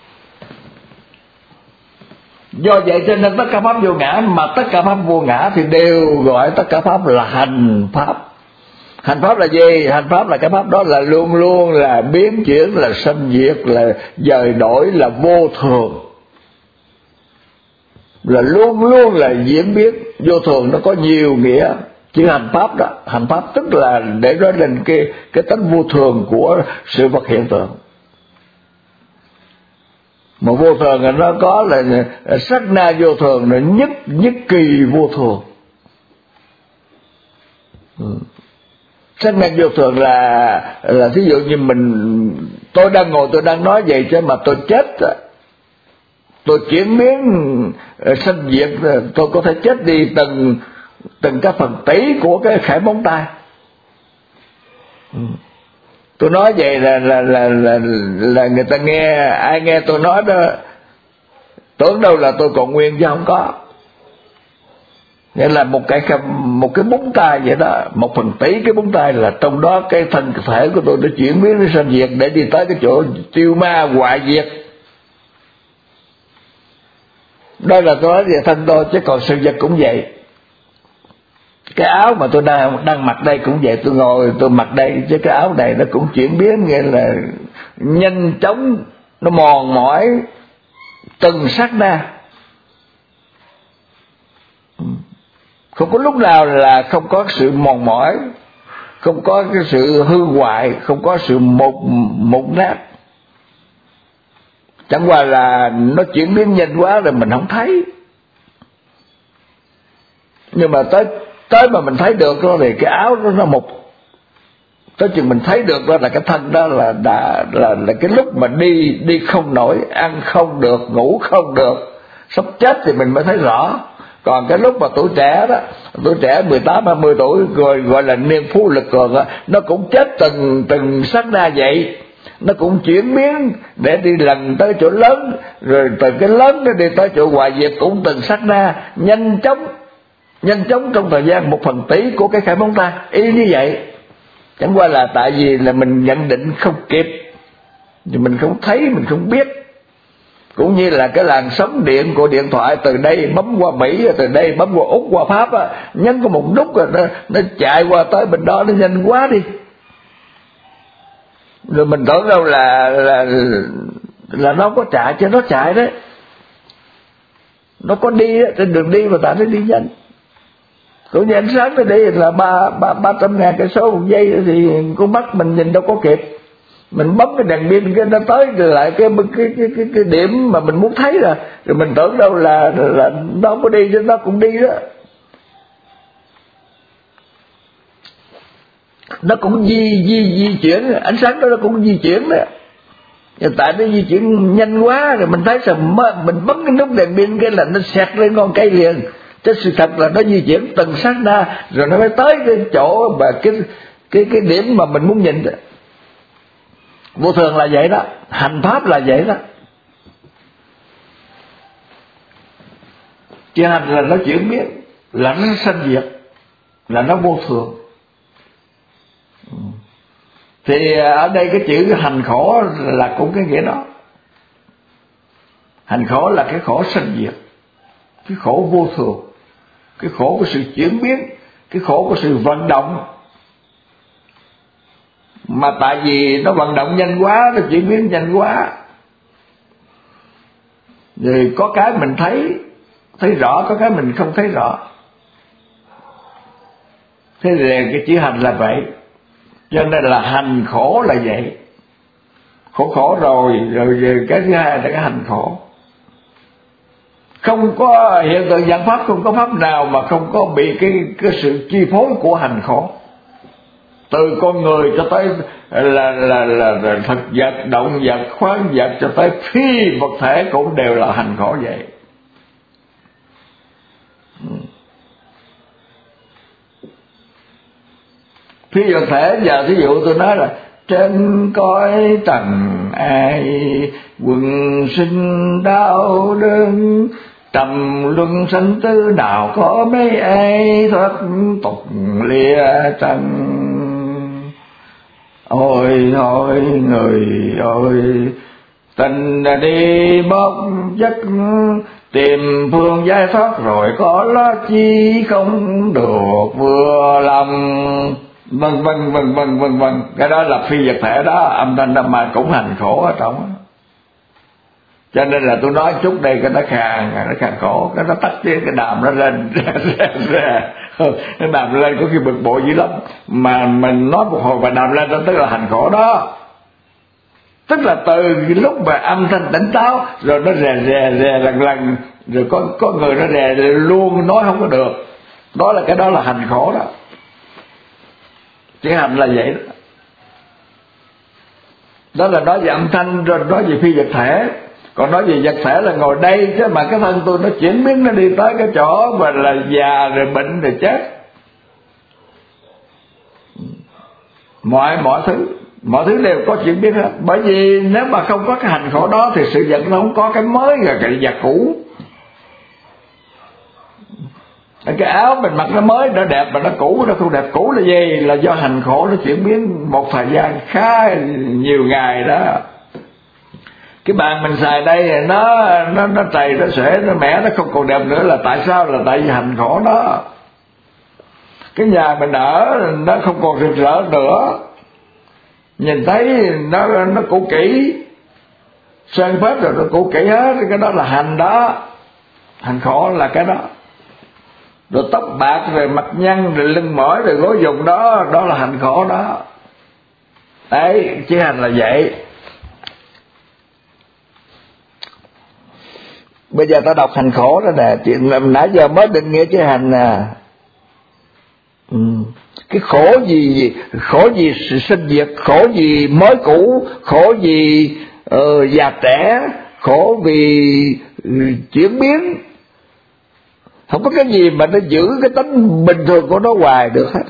Do vậy cho nên tất cả pháp vô ngã, mà tất cả pháp vô ngã thì đều gọi tất cả pháp là hành pháp. Hành pháp là gì? Hành pháp là cái pháp đó là luôn luôn là biến chuyển, là sanh diệt, là dời đổi, là vô thường, là luôn luôn là diễn biến. Vô thường nó có nhiều nghĩa. Chữ hành pháp đó, hành pháp tức là để nói lên cái tánh vô thường của sự vật hiện tượng. Mà vô thường là nó có là sát na vô thường, là nhất kỳ vô thường. Sát na vô thường là thí dụ như tôi đang ngồi, tôi đang nói vậy chứ mà tôi chết, tôi chuyển biến sanh diệt, tôi có thể chết đi từng cái phần tỷ của cái khải móng tay. Tôi nói vậy là người ta nghe, ai nghe tôi nói đó tưởng đâu là tôi còn nguyên chứ không có. Nghĩa là một cái búng tay vậy đó, 1/1000 cái búng tay, là trong đó cái thân thể của tôi đã chuyển biến đến sanh diệt để đi tới cái chỗ tiêu ma hoại diệt. Đó là tôi nói về thân tôi, chứ còn sự vật cũng vậy. Cái áo mà tôi đang mặc đây cũng vậy, tôi ngồi tôi mặc đây, chứ cái áo này nó cũng chuyển biến, nghĩa là nhanh chóng, nó mòn mỏi từng sát na. Không có lúc nào là không có sự mòn mỏi, không có cái sự hư hoại, không có sự mục nát. Chẳng qua là nó chuyển biến nhanh quá rồi mình không thấy. Nhưng mà tới mà mình thấy được đó thì cái áo đó nó mục. Tới chừng mình thấy được đó là cái thân đó là cái lúc mà đi không nổi, ăn không được, ngủ không được, sắp chết thì mình mới thấy rõ. Còn cái lúc mà tuổi trẻ đó, tuổi trẻ 18-20 tuổi rồi gọi là niên phú lực cường đó, nó cũng chết từng sát na vậy. Nó cũng chuyển biến để đi lần tới chỗ lớn, rồi từ cái lớn nó đi tới chỗ hoại diệt cũng từng sát na, nhanh chóng trong thời gian 1/1000 của cái khải móng tay. Y như vậy. Chẳng qua là tại vì là mình nhận định không kịp, thì mình không thấy, mình không biết. Cũng như là cái làn sóng điện của điện thoại, từ đây bấm qua Mỹ, từ đây bấm qua Úc, qua Pháp á, nhấn có một nút rồi nó chạy qua tới bên đó, nó nhanh quá đi. Rồi mình tưởng đâu là nó không có chạy, chứ nó chạy đấy. Nó có đi đó, trên đường đi mà tại nó đi nhanh. Cũng như ánh sáng nó đi là 300.000 cây số một giây, thì con mắt mình nhìn đâu có kịp. Mình bấm cái đèn pin cái nó tới lại cái điểm mà mình muốn thấy rồi mình tưởng đâu là nó không có đi, chứ nó cũng đi đó. Nó cũng di chuyển, ánh sáng đó nó cũng di chuyển đó. Nhưng tại nó di chuyển nhanh quá rồi mình thấy sao mình bấm cái nút đèn pin cái là nó xẹt lên con cây liền. Chứ sự thật là nó di chuyển từng sát na rồi nó mới tới cái chỗ mà cái điểm mà mình muốn nhìn đó. Vô thường là vậy đó, hành pháp là vậy đó. Chứ hành là nó chuyển biến, là nó sanh diệt, là nó vô thường. Thì ở đây cái chữ hành khổ là cũng cái nghĩa đó. Hành khổ là cái khổ sanh diệt, cái khổ vô thường, cái khổ của sự chuyển biến, cái khổ của sự vận động. Mà tại vì nó vận động nhanh quá, nó chuyển biến nhanh quá, rồi có cái mình thấy rõ, có cái mình không thấy rõ. Thế thì cái chữ hành là vậy. Cho nên là hành khổ là vậy. Khổ rồi cái thứ hai là cái hành khổ. Không có hiện tượng dạng pháp, không có pháp nào mà không có bị cái sự chi phối của hành khổ. Từ con người cho tới là thực vật, động vật, khoáng vật, cho tới phi vật thể cũng đều là hành khổ vậy. Phi vật thể giờ thí dụ tôi nói là trên cõi trần ai quần sinh đau đớn, trầm luân sanh tử nào có mấy ai thoát tục lìa trần. Ôi thôi người ơi, tình đi bốc giấc, tìm phương giải thoát rồi có lá chi không được vừa lòng. Vân vân. Cái đó là phi vật thể đó, âm thanh âm mà cũng hành khổ ở trong. Cho nên là tôi nói chút đây cái nó khàn khổ, cái nó tắt tiếng cái đàm nó lên cái đàm lên có khi bực bội dữ lắm, mà mình nói một hồi và đàm lên đó tức là hành khổ đó. Tức là từ lúc mà âm thanh tỉnh táo rồi nó rè lần rồi có người nó rè luôn nói không có được, đó là cái đó là hành khổ đó. Chữ hành là vậy đó. Đó là nói về âm thanh, rồi nói về phi vật thể. Còn nói về vật thể là ngồi đây, chứ mà cái thân tôi nó chuyển biến, nó đi tới cái chỗ mà là già rồi bệnh rồi chết. Mọi thứ đều có chuyển biến hết. Bởi vì nếu mà không có cái hành khổ đó thì sự vật nó không có cái mới rồi cái vật cũ. Cái áo mình mặc nó mới, nó đẹp mà nó cũ, nó không đẹp. Cũ là gì? Là do hành khổ nó chuyển biến một thời gian khá nhiều ngày đó. Cái bàn mình xài đây nó trầy, nó xể, nó mẻ, nó không còn đẹp nữa là tại sao? Là tại vì hành khổ đó. Cái nhà mình ở nó không còn rực rỡ nữa, nhìn thấy nó cũ kỹ, sơn phết rồi nó cũ kỹ hết. Cái đó là hành đó, hành khổ là cái đó. Rồi tóc bạc, rồi mặt nhăn, rồi lưng mỏi, rồi gối dùng đó, đó là hành khổ đó. Đấy, chữ hành là vậy. Bây giờ ta đọc hành khổ đó nè, chuyện làm nãy giờ mới định nghĩa chữ hành nè. Cái khổ gì sinh diệt, khổ gì mới cũ, khổ gì già trẻ, khổ vì chuyển biến. Không có cái gì mà nó giữ cái tính bình thường của nó hoài được hết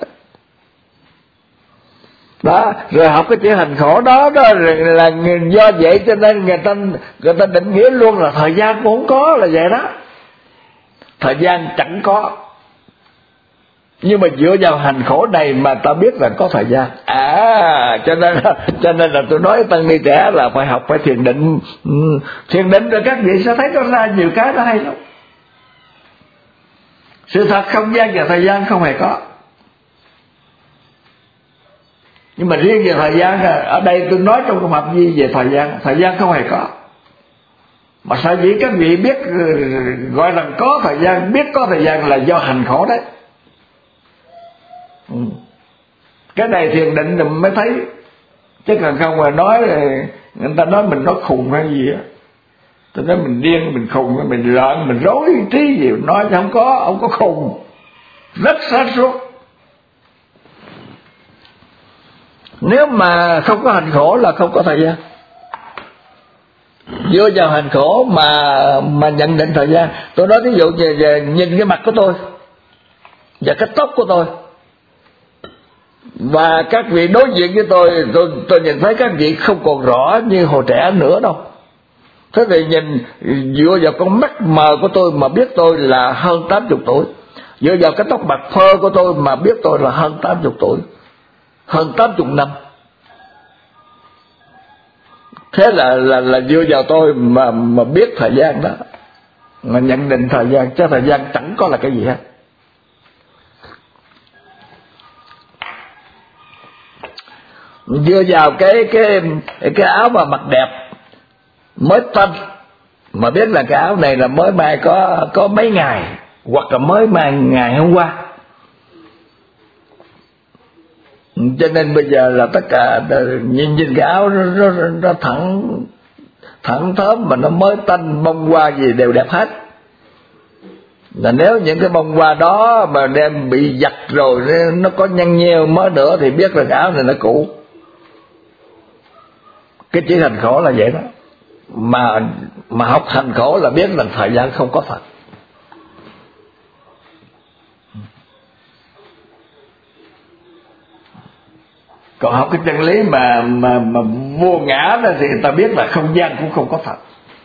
đó. Rồi học cái chữ hành khổ đó là do vậy cho nên người ta định nghĩa luôn là thời gian cũng không có, là vậy đó. Thời gian chẳng có, nhưng mà dựa vào hành khổ này mà ta biết là có thời gian. Cho nên là tôi nói tăng ni trẻ là phải học, phải thiền định. Thiền định rồi các vị sẽ thấy nó ra nhiều cái nó hay lắm. Sự thật không gian và thời gian không hề có. Nhưng mà riêng về thời gian, ở đây tôi nói trong cái phạm vi về thời gian không hề có. Mà sao vậy? Các vị biết gọi là có thời gian, biết có thời gian là do hành khổ đấy. Cái này thiền định thì mới thấy, chứ còn không mà nói người ta nói mình nói khùng hay gì á. Tôi nói mình điên, mình khùng, mình lợn, mình rối trí gì, nói chứ không có khùng, rất sáng suốt. Nếu mà không có hành khổ là không có thời gian. Dựa vào hành khổ mà nhận định thời gian. Tôi nói ví dụ về nhìn cái mặt của tôi và cái tóc của tôi, và các vị đối diện với tôi nhìn thấy các vị không còn rõ như hồi trẻ nữa đâu. Thế thì nhìn dựa vào con mắt mờ của tôi mà biết tôi là hơn 80 tuổi. Dựa vào cái tóc bạc phơ của tôi mà biết tôi là hơn 80 tuổi, hơn 80 năm. Thế là dựa vào tôi mà biết thời gian đó, mà nhận định thời gian, chứ thời gian chẳng có là cái gì hết. Dựa vào cái áo mà mặc đẹp mới toanh mà biết là cái áo này là mới may có mấy ngày, hoặc là mới may ngày hôm qua. Cho nên bây giờ là tất cả nhìn cái áo nó thẳng thớm mà nó mới tanh, bông hoa gì đều đẹp hết. Là nếu những cái bông hoa đó mà đem bị giặt rồi nó có nhăn nheo mới nữa thì biết là cái áo này nó cũ. Cái chữ hành khổ là vậy đó. Mà học hành khổ là biết là thời gian không có thật. Còn học cái chân lý mà vô ngã đó thì người ta biết là không gian cũng không có thật.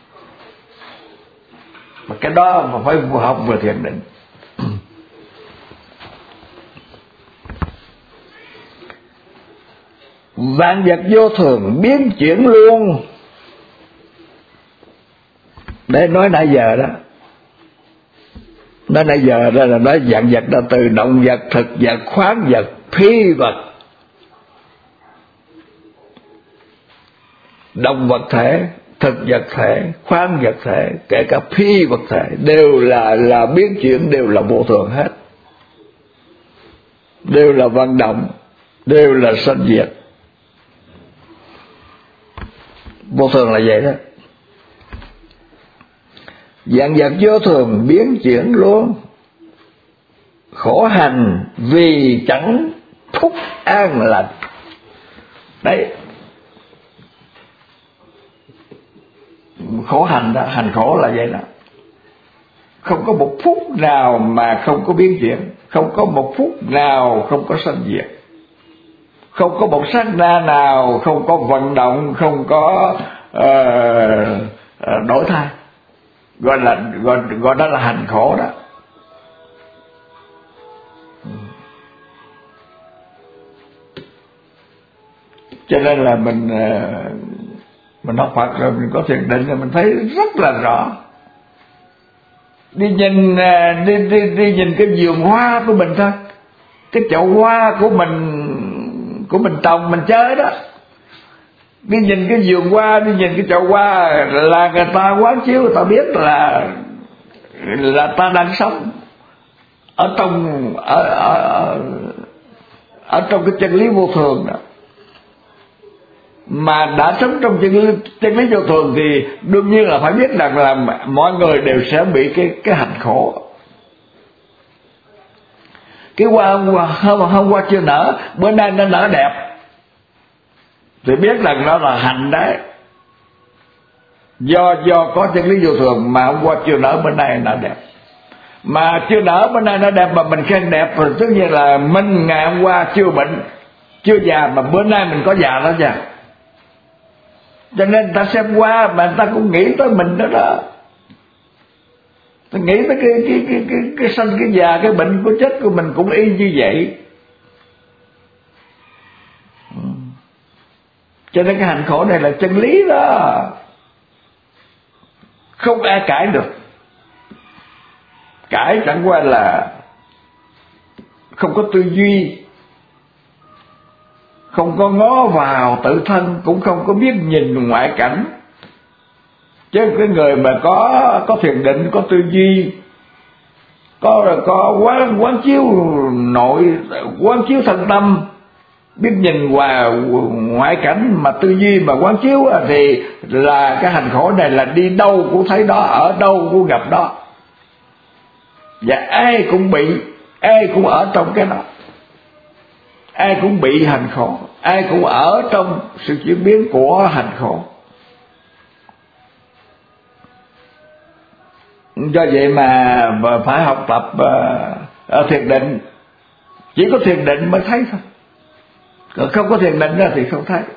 Mà cái đó mà phải vừa học vừa thiền định. Vạn vật vô thường biến chuyển luôn. Để nói nãy giờ đó. Nói nãy giờ đó là nói vạn vật đó, từ động vật, thực vật, khoáng vật, phi vật. Động vật thể, thực vật thể, khoáng vật thể, kể cả phi vật thể đều là biến chuyển, đều là vô thường hết. Đều là vận động, đều là sanh diệt. Vô thường là vậy đó. Vạn vật vô thường biến chuyển luôn. Khổ hành vì chẳng phúc an lành. Đấy, khổ hành đó, hành khổ là vậy đó. Không có một phút nào mà không có biến chuyển, không có một phút nào không có sanh diệt, không có một sát na nào không có vận động, không có đổi thay. Gọi đó là hành khổ đó. Cho nên là mình học Phật rồi mình có thiền định rồi mình thấy rất là rõ. Đi nhìn cái vườn hoa của mình thôi, cái chậu hoa của mình trồng mình chơi đó. Đi nhìn cái vườn hoa, đi nhìn cái chậu hoa là người ta quán chiếu, người ta biết là ta đang sống ở trong cái chân lý vô thường đó. Mà đã sống trong chân lý vô thường thì đương nhiên là phải biết rằng là mọi người đều sẽ bị cái hành khổ. Cái hoa hôm qua chưa nở, bữa nay nó nở đẹp thì biết rằng đó là hành đấy. Do có chân lý vô thường mà hôm qua chưa nở, bữa nay nở đẹp. Mà chưa nở bữa nay nó đẹp mà mình khen đẹp, rồi tất nhiên là mình ngày hôm qua chưa bệnh, chưa già, mà bữa nay mình có già đó nha. Cho nên ta xem qua mà ta cũng nghĩ tới mình đó đó. Ta nghĩ tới cái sanh, cái già, cái bệnh, cái chết của mình cũng y như vậy. Cho nên cái hành khổ này là chân lý đó, không ai cãi được. Cãi chẳng qua là không có tư duy, không có ngó vào tự thân, cũng không có biết nhìn ngoại cảnh. Chứ cái người mà có thiền định, có tư duy, có quán chiếu quán chiếu thân tâm, biết nhìn vào ngoại cảnh mà tư duy mà quán chiếu, thì là cái hành khổ này là đi đâu cũng thấy đó, ở đâu cũng gặp đó. Và ai cũng ở trong cái đó. Ai cũng bị hành khổ, ai cũng ở trong sự chuyển biến của hành khổ. Do vậy mà phải học tập thiền định. Chỉ có thiền định mới thấy thôi, còn không có thiền định thì không thấy.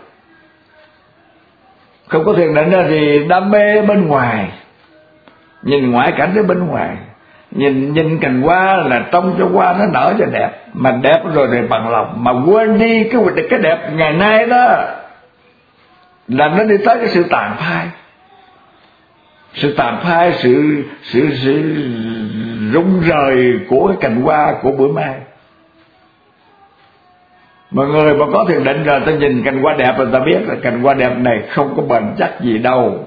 Không có thiền định thì đam mê bên ngoài, nhìn ngoại cảnh ở bên ngoài, nhìn cành hoa là trông cho hoa nó nở cho đẹp, mà đẹp rồi thì bằng lòng, mà quên đi cái đẹp ngày nay đó là nó đi tới cái sự tàn phai. Sự tàn phai, sự rung rời của cái cành hoa của bữa mai. Mà người mà có thiền định rồi, ta nhìn cành hoa đẹp rồi ta biết là cành hoa đẹp này không có bền chắc gì đâu.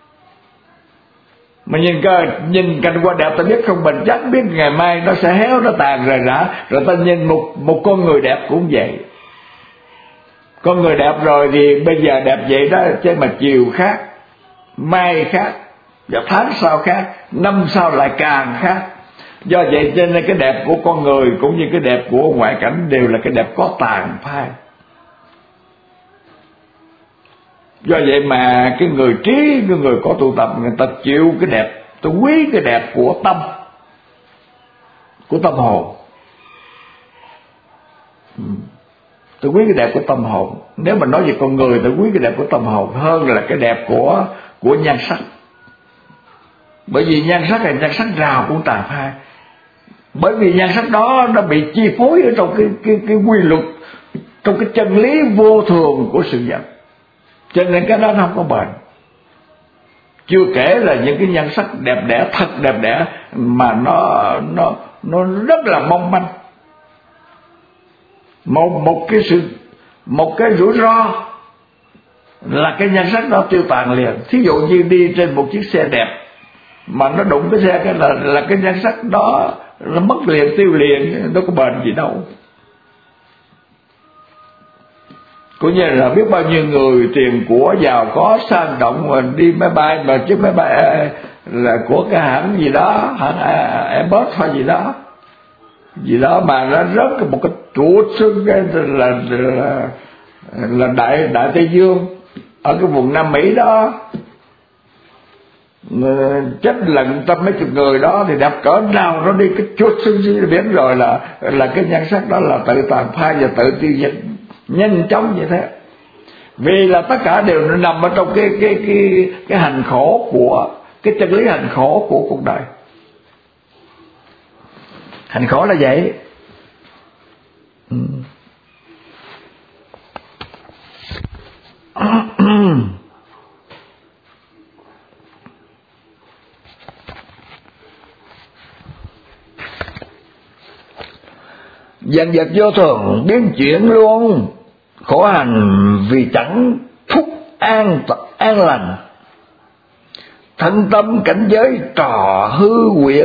Mà nhìn cành hoa đẹp ta biết không bền chắc, biết ngày mai nó sẽ héo, nó tàn rời rã. Rồi ta nhìn một con người đẹp cũng vậy. Con người đẹp rồi thì bây giờ đẹp vậy đó, chứ mà chiều khác, mai khác, và tháng sau khác, năm sau lại càng khác. Do vậy cho nên cái đẹp của con người cũng như cái đẹp của ngoại cảnh đều là cái đẹp có tàn phai. Do vậy mà cái người trí, cái người có tu tập, người ta chịu cái đẹp, ta quý cái đẹp của tâm hồn. Tôi quý cái đẹp của tâm hồn. Nếu mà nói về con người, tôi quý cái đẹp của tâm hồn hơn là cái đẹp của nhan sắc. Bởi vì nhan sắc là nhan sắc rào cũng tà phai. Bởi vì nhan sắc đó nó bị chi phối ở trong cái quy luật, trong cái chân lý vô thường của sự vật, cho nên cái đó nó không có bền. Chưa kể là những cái nhan sắc đẹp đẽ, thật đẹp đẽ mà nó rất là mong manh. Một cái rủi ro là cái nhan sắc đó tiêu tàn liền. Thí dụ như đi trên một chiếc xe đẹp mà nó đụng cái xe cái là cái nhan sắc đó nó mất liền, tiêu liền, nó có bền gì đâu. Cũng như là biết bao nhiêu người tiền của giàu có sang trọng mà đi máy bay, mà chiếc máy bay là của cái hãng gì đó, hãng Airbus hay gì đó mà nó rớt một cái chuột xuống cái là đại Tây Dương ở cái vùng Nam Mỹ đó, chết lần trăm mấy chục người đó thì đẹp cỡ nào nó đi cái chuột xuống dưới biển rồi là cái nhan sắc đó là tự tàn phai và tự tiêu diệt nhanh chóng như thế. Vì là tất cả đều nằm ở trong cái hành khổ của cái chân lý hành khổ của cuộc đời. Hành khổ là vậy. Dần dật vô thường biến chuyển luôn, khổ hành vì chẳng phúc an lành. Thân tâm cảnh giới trò hư quyển,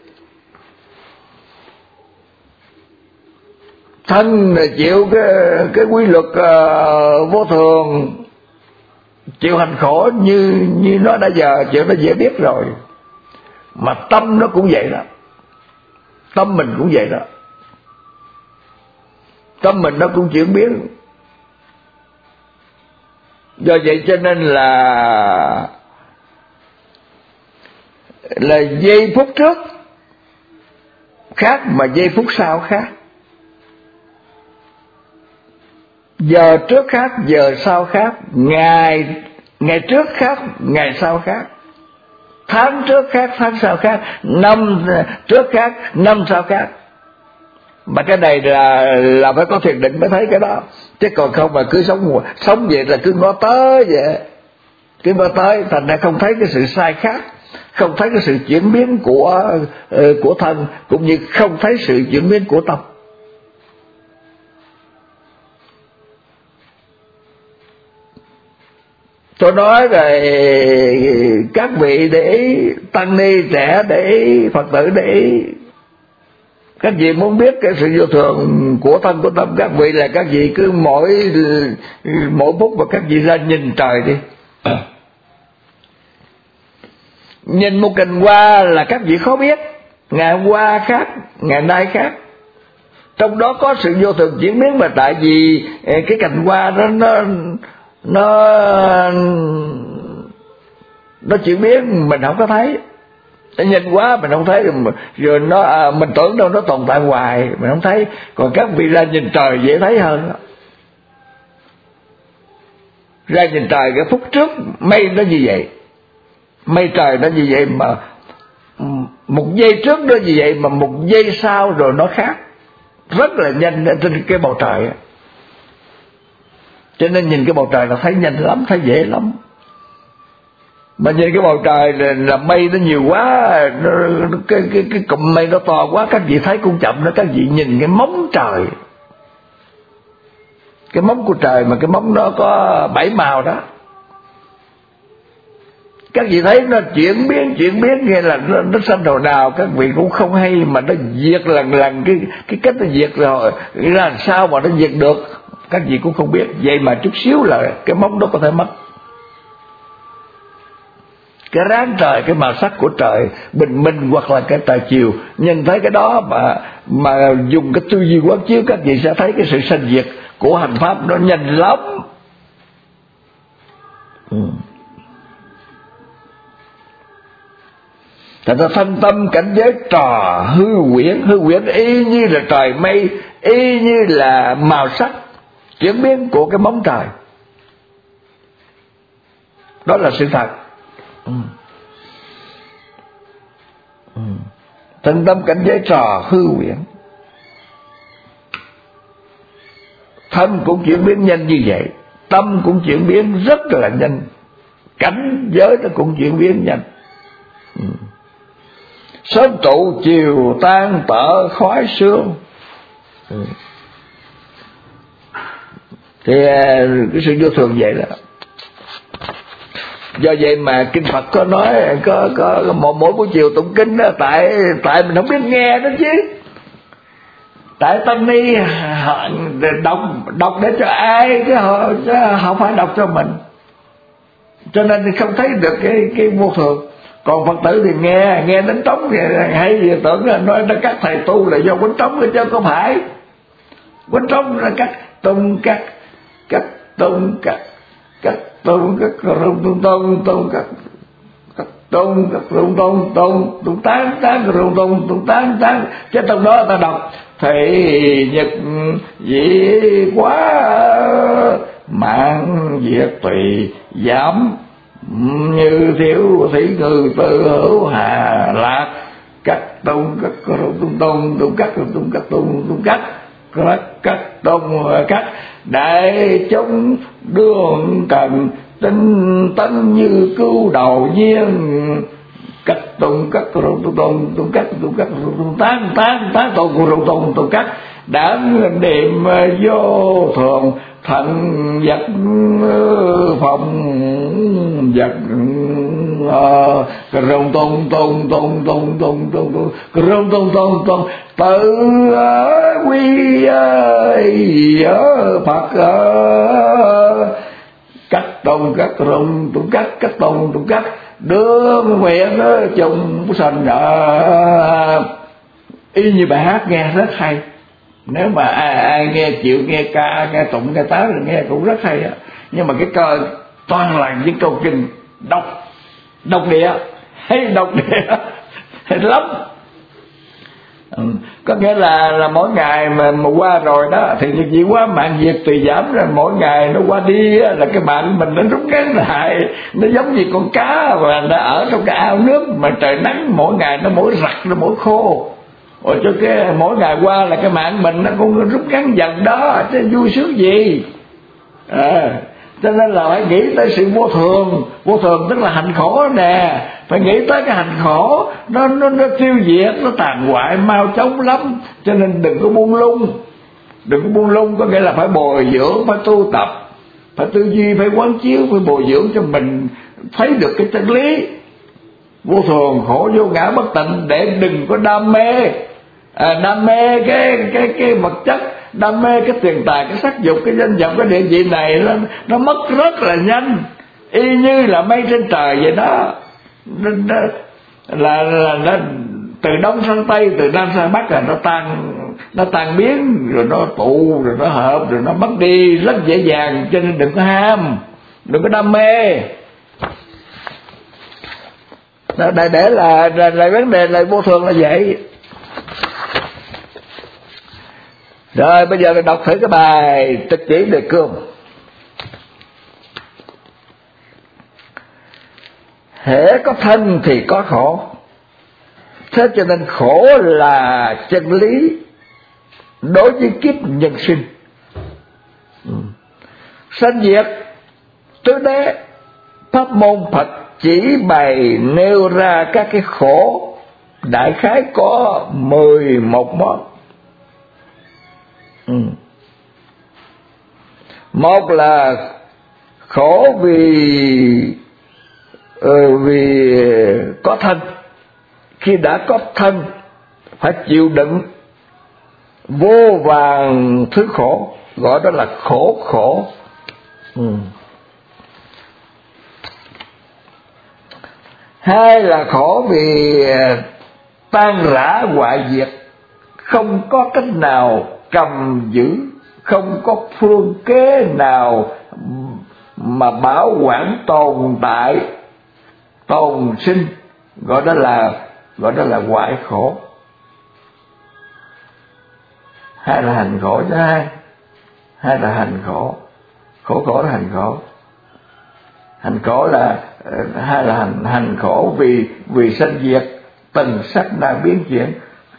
thân chịu cái quy luật vô thường, chịu hành khổ như nó đã giờ chuyện nó dễ biết rồi. Mà tâm nó cũng vậy đó, tâm mình cũng vậy đó, tâm mình nó cũng chuyển biến. Do vậy cho nên là giây phút trước khác mà giây phút sau khác, giờ trước khác giờ sau khác, ngày trước khác ngày sau khác, tháng trước khác tháng sau khác, năm trước khác năm sau khác. Mà cái này là phải có thiền định mới thấy cái đó, chứ còn không mà cứ sống vậy là cứ ngó tới vậy, cứ ngó tới, thành ra không thấy cái sự sai khác, không thấy cái sự chuyển biến của thân, cũng như không thấy sự chuyển biến của tâm. Tôi nói về các vị để ý, tăng ni trẻ để ý, Phật tử để ý. Các vị muốn biết cái sự vô thường của thân của tâm, các vị là các vị cứ mỗi phút mà các vị ra nhìn trời đi. Nhìn một cành hoa là các vị khó biết, ngày hôm qua khác, ngày nay khác. Trong đó có sự vô thường chuyển biến, mà tại vì cái cành hoa đó nó chuyển biến mình không có thấy. Nhìn quá mình không thấy, rồi mình tưởng đâu nó tồn tại hoài mình không thấy. Còn các vị ra nhìn trời dễ thấy hơn đó. Ra nhìn trời cái phút trước mây nó như vậy, mây trời nó như vậy, mà một giây trước nó như vậy, mà một giây sau rồi nó khác, rất là nhanh trên cái bầu trời. Cho nên nhìn cái bầu trời là thấy nhanh lắm, thấy dễ lắm. Mà nhìn cái bầu trời là mây nó nhiều quá, cái cụm mây nó to quá, các vị thấy cũng chậm nữa. Các vị nhìn cái móng trời, cái móng của trời, mà cái móng nó có 7 màu đó, các vị thấy nó chuyển biến nghe là nó sanh hồi nào các vị cũng không hay, mà nó diệt lần cái cách nó diệt rồi ra làm sao mà nó diệt được các vị cũng không biết. Vậy mà chút xíu là cái móng đó có thể mất. Cái ráng trời, cái màu sắc của trời bình minh hoặc là cái trời chiều, nhìn thấy cái đó mà dùng cái tư duy quán chiếu, các vị sẽ thấy cái sự sanh diệt của hành pháp nó nhanh lắm. Thành ra thân tâm cảnh giới trò hư huyễn y như là trời mây, y như là màu sắc, chuyển biến của cái bóng trời. Đó là sự thật. Thân tâm cảnh giới trò hư huyễn, thân cũng chuyển biến nhanh như vậy, tâm cũng chuyển biến rất là nhanh, cảnh giới nó cũng chuyển biến nhanh. Sớm tụ chiều tan tở khói sương. Thì cái sự vô thường vậy đó. Do vậy mà kinh Phật có nói có mỗi buổi chiều tụng kinh đó, tại mình không biết nghe đó chứ. Tại tăng ni đọc để cho ai chứ không phải đọc cho mình, cho nên không thấy được cái vô thường. Còn Phật tử thì nghe đánh trống thì hay gì tưởng là nói các thầy tu là do quánh trống chứ không phải. Quánh trống là các tung các tung các tung các rung tung các tung các rung tung tán rung tung tán, chứ trong đó ta đọc thầy nhật dĩ quá mạng diệt tùy giảm như thiếu thủy ngư tự hữu hà lạc các tung các tung các đại chúng đương cần tinh tấn như cứu đầu nhiên các tung các tán các đáng niệm vô thường thần vật phòng vật rung tung tự quy Phật các tung các rung tung các tung các đương nguyện chung sanh y như bài hát nghe rất hay. Nếu mà ai nghe chịu nghe ca nghe tụng nghe táo thì nghe cũng rất hay á. Nhưng mà cái cơ toàn là những câu kinh độc địa hay lắm. Có nghĩa là mỗi ngày mà qua rồi đó thì như vậy quá mạng diệt tùy giảm rồi, mỗi ngày nó qua đi là cái mạng mình nó rút ngắn lại, nó giống như con cá và nó ở trong cái ao nước mà trời nắng mỗi ngày nó mỗi rặt nó mỗi khô. Rồi cho cái mỗi ngày qua là cái mạng mình nó cũng rút ngắn dần đó, chứ vui sướng gì. Cho nên là phải nghĩ tới sự vô thường tức là hạnh khổ nè, phải nghĩ tới cái hạnh khổ, nó tiêu diệt, nó tàn hoại mau chóng lắm. Cho nên đừng có buông lung, có nghĩa là phải bồi dưỡng, phải tu tập, phải tư duy, phải quán chiếu, phải bồi dưỡng cho mình thấy được cái chân lý vô thường khổ vô ngã bất tịnh, để đừng có đam mê cái vật chất, đam mê cái tiền tài, cái sắc dục, cái danh vọng, cái địa vị này nó mất rất là nhanh, y như là mây trên trời vậy đó. Nó từ đông sang tây, từ nam sang bắc là nó tan biến, rồi nó tụ, rồi nó hợp, rồi nó mất đi rất dễ dàng. Cho nên đừng có ham, đừng có đam mê. Để là vấn đề là vô thường là vậy. Rồi bây giờ mình đọc thử cái bài Trực chỉ đề cương. Hễ có thân thì có khổ, thế cho nên khổ là chân lý đối với kiếp nhân sinh. Sanh diệt tứ đế pháp môn Phật chỉ bày nêu ra các cái khổ, đại khái có 11 món. Một là khổ vì có thân. Khi đã có thân phải chịu đựng vô vàn thứ khổ, gọi đó là khổ. Hai là khổ vì tan rã hoại diệt, không có cách nào cầm giữ, không có phương kế nào mà bảo quản tồn tại tồn sinh, gọi đó là hoại khổ. Hai là hành khổ thứ hai hay là hành khổ? Khổ là hành khổ. Hành khổ là hay là hành khổ vì sanh diệt, từng sắc na biến chuyển,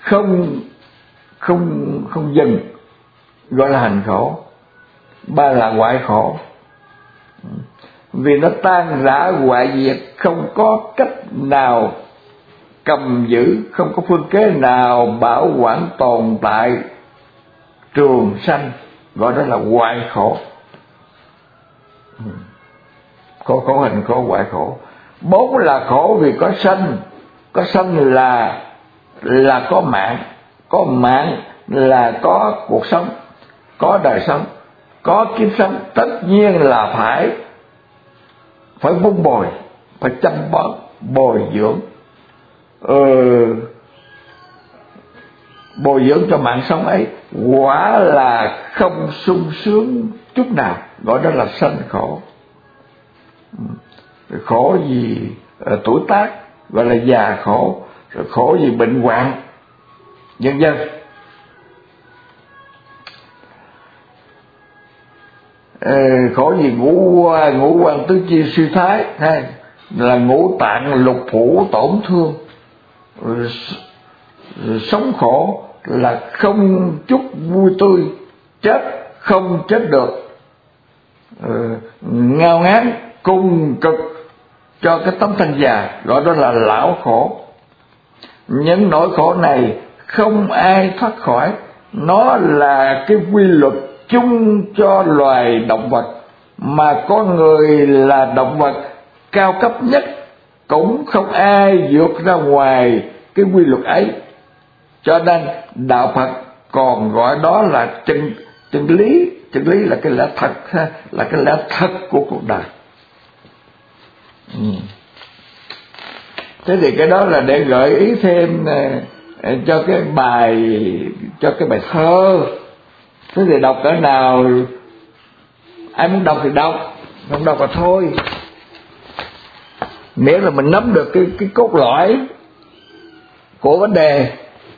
không dừng, gọi là hành khổ. Ba là hoại khổ, vì nó tan rã hoại diệt, không có cách nào cầm giữ, không có phương kế nào bảo quản tồn tại trường sanh, gọi đó là hoại khổ. Khổ hành khổ hoại khổ. 4 là khổ vì có sanh. Có sanh là có mạng là có cuộc sống, có đời sống, có kiếp sống. Tất nhiên là phải vun bồi, phải chăm bón, bồi dưỡng, bồi dưỡng cho mạng sống ấy. Quả là không sung sướng chút nào, gọi đó là sanh khổ. Khổ vì tuổi tác, gọi là già khổ. Rồi khổ vì bệnh hoạn, vân vân. Khổ vì ngũ quan tứ chi suy thái, hay là ngũ tạng lục phủ tổn thương. Sống khổ là không chút vui tươi, chết không chết được, ngao ngán cùng cực cho cái tấm thân già, gọi đó là lão khổ. Những nỗi khổ này không ai thoát khỏi, nó là cái quy luật chung cho loài động vật, mà con người là động vật cao cấp nhất, cũng không ai vượt ra ngoài cái quy luật ấy. Cho nên đạo Phật còn gọi đó là chân lý. Chân lý là cái lẽ thật, là cái lẽ thật của cuộc đời. Thế thì cái đó là để gợi ý thêm cho cái bài thơ. Thế thì đọc cỡ nào, ai muốn đọc thì đọc, không đọc là thôi. Miễn là mình nắm được cái cốt lõi của vấn đề.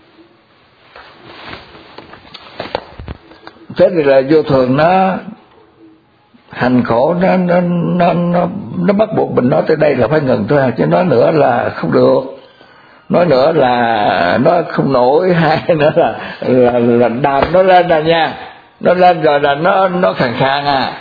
Thế thì là vô thường nó hành khổ, nó bắt buộc mình nói tới đây là phải ngừng thôi, chứ nói nữa là không được, nói nữa là nó không nổi, hay nữa là đàm nó lên rồi nha, nó lên rồi là nó khàn khàn à.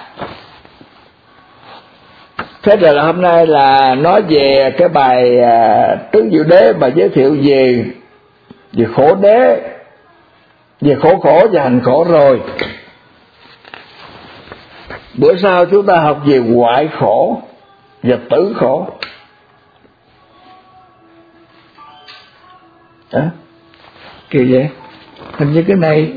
Thế là hôm nay là nói về cái bài Tứ Diệu Đế, mà giới thiệu về khổ đế, về khổ và hành khổ rồi. Bữa sau chúng ta học về hoại khổ và tử khổ. Kỳ vậy? Hình như cái này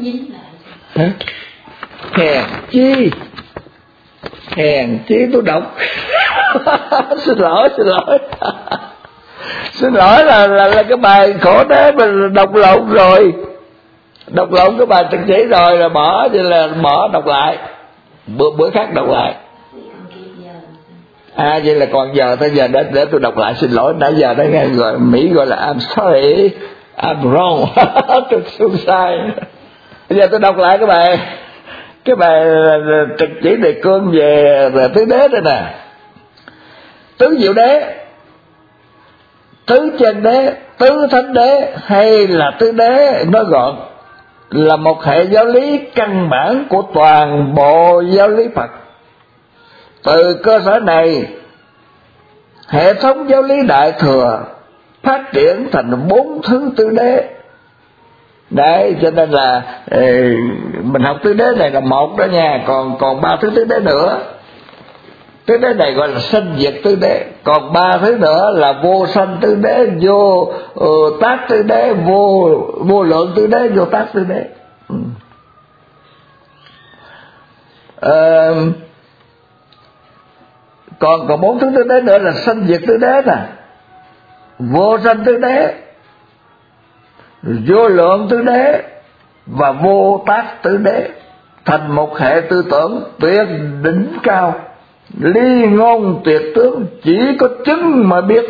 hèn chi tôi đọc. Xin lỗi xin lỗi là cái bài khổ đế mình đọc lộn rồi, đọc lộn cái bài từng chỉ rồi là bỏ, vậy là bỏ đọc lại, bữa khác đọc lại. Vậy là còn giờ tới giờ để tôi đọc lại, xin lỗi, nãy giờ đó nghe gọi Mỹ gọi là I'm sorry, I'm wrong. Tôi sai. Bây giờ tôi đọc lại cái bài trực chỉ đề cương về tứ đế đây nè. Tứ Diệu Đế, tứ chân đế, tứ thánh đế hay là tứ đế, nói gọn là một hệ giáo lý căn bản của toàn bộ giáo lý Phật. Từ cơ sở này, hệ thống giáo lý Đại Thừa phát triển thành 4 thứ tứ đế. Đấy, cho nên là mình học tứ đế này là một đó nha, còn 3 thứ tứ đế nữa. Tứ đế này gọi là sanh diệt tứ đế, còn 3 thứ nữa là vô sanh tứ đế, vô tác tứ đế, vô lượng tứ đế, vô tác tứ đế. Còn 4 thứ tứ đế nữa là sanh diệt tứ đế nè, vô sanh tứ đế, vô lượng tứ đế và vô tác tứ đế, thành một hệ tư tưởng tuyệt đỉnh cao, ly ngôn tuyệt tướng, chỉ có chứng mà biết.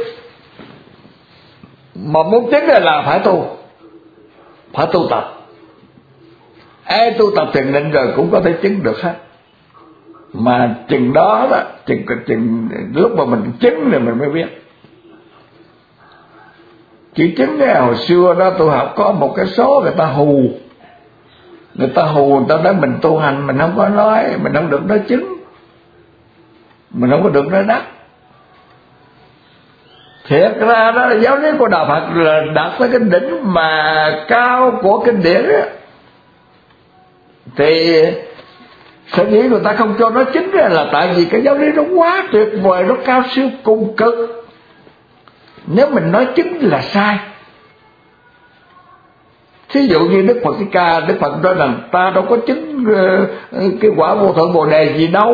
Mà muốn chứng là phải tu tập. ai tu tập thiền định rồi cũng có thể chứng được hết. Mà chừng đó đó, chừng lúc mà mình chứng thì mình mới biết. Chỉ chứng cái hồi xưa đó tôi học có một cái số người ta hù, người ta nói mình tu hành mình không có nói, mình không được nói chứng, mình không có được nói đắc. Thiệt ra đó là giáo lý của đạo Phật là đạt tới cái đỉnh mà cao của kinh điển đó. Thì sở dĩ người ta không cho nó chính là tại vì cái giáo lý nó quá tuyệt vời, nó cao siêu cùng cực. Nếu mình nói chính là sai. Thí dụ như Đức Phật Thích Ca, Đức Phật nói rằng ta đâu có chứng cái quả vô thượng Bồ Đề gì đâu.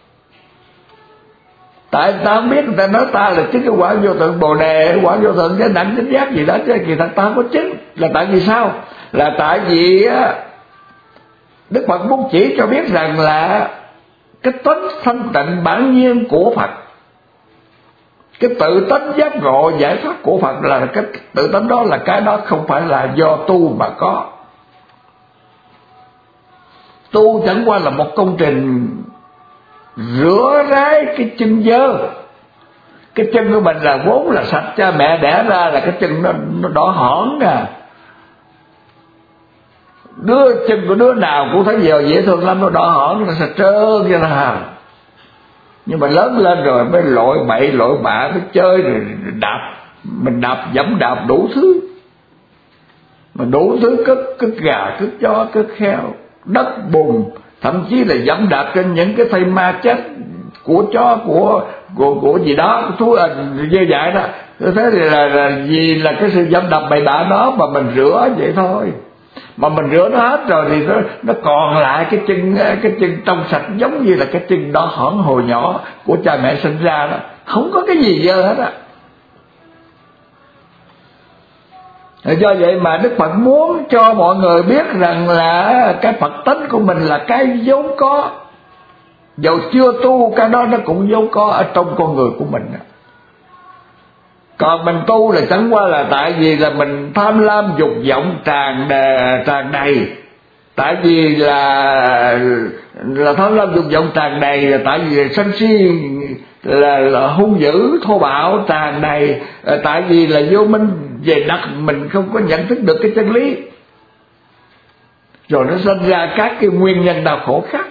Tại ta không biết, người ta nói ta là chứng cái quả vô thượng Bồ Đề, quả vô thượng chánh đẳng chánh giác gì đó, chứ kỳ thật ta không có chứng. Là tại vì sao? Là tại vì Đức Phật muốn chỉ cho biết rằng là cái tính thanh tịnh bản nhiên của Phật, cái tự tánh giác ngộ giải thoát của Phật là cái tự tánh đó, là cái đó không phải là do tu mà có. Tu chẳng qua là một công trình rửa rái cái chân dơ. Cái chân của mình là vốn là sạch, cha mẹ đẻ ra là cái chân nó đỏ hỏn à. Đứa chân của đứa nào cũng thấy giờ dễ thương lắm, nó đỏ hỏn, nó sạch trơn như là. Nhưng mà lớn lên rồi mới lội bậy lội bạ, mới chơi rồi đạp, mình dẫm đạp đủ thứ, mà đủ thứ cứt gà, cứt chó, cứt heo, đất bùn, thậm chí là dẫm đạp trên những cái thây ma chết của chó, của gì đó, thú dơ dại đó. Thế thì là vì là cái sự dẫm đạp bậy bạ đó mà mình rửa vậy thôi. Mà mình rửa nó hết rồi thì nó còn lại cái chân trong sạch, giống như là cái chân đỏ hỏn hồi nhỏ của cha mẹ sinh ra đó, không có cái gì dơ hết á. Do vậy mà Đức Phật muốn cho mọi người biết rằng là cái Phật tánh của mình là cái vốn có, dầu chưa tu cái đó nó cũng vốn có ở trong con người của mình. Còn mình tu là chẳng qua là tại vì là mình tham lam dục vọng tràn đầy. Tại vì là tham lam dục vọng tràn đầy, là tại vì sân si là hung dữ thô bạo tràn đầy, tại vì là vô minh về đặt, mình không có nhận thức được cái chân lý, rồi nó sinh ra các cái nguyên nhân đau khổ khác.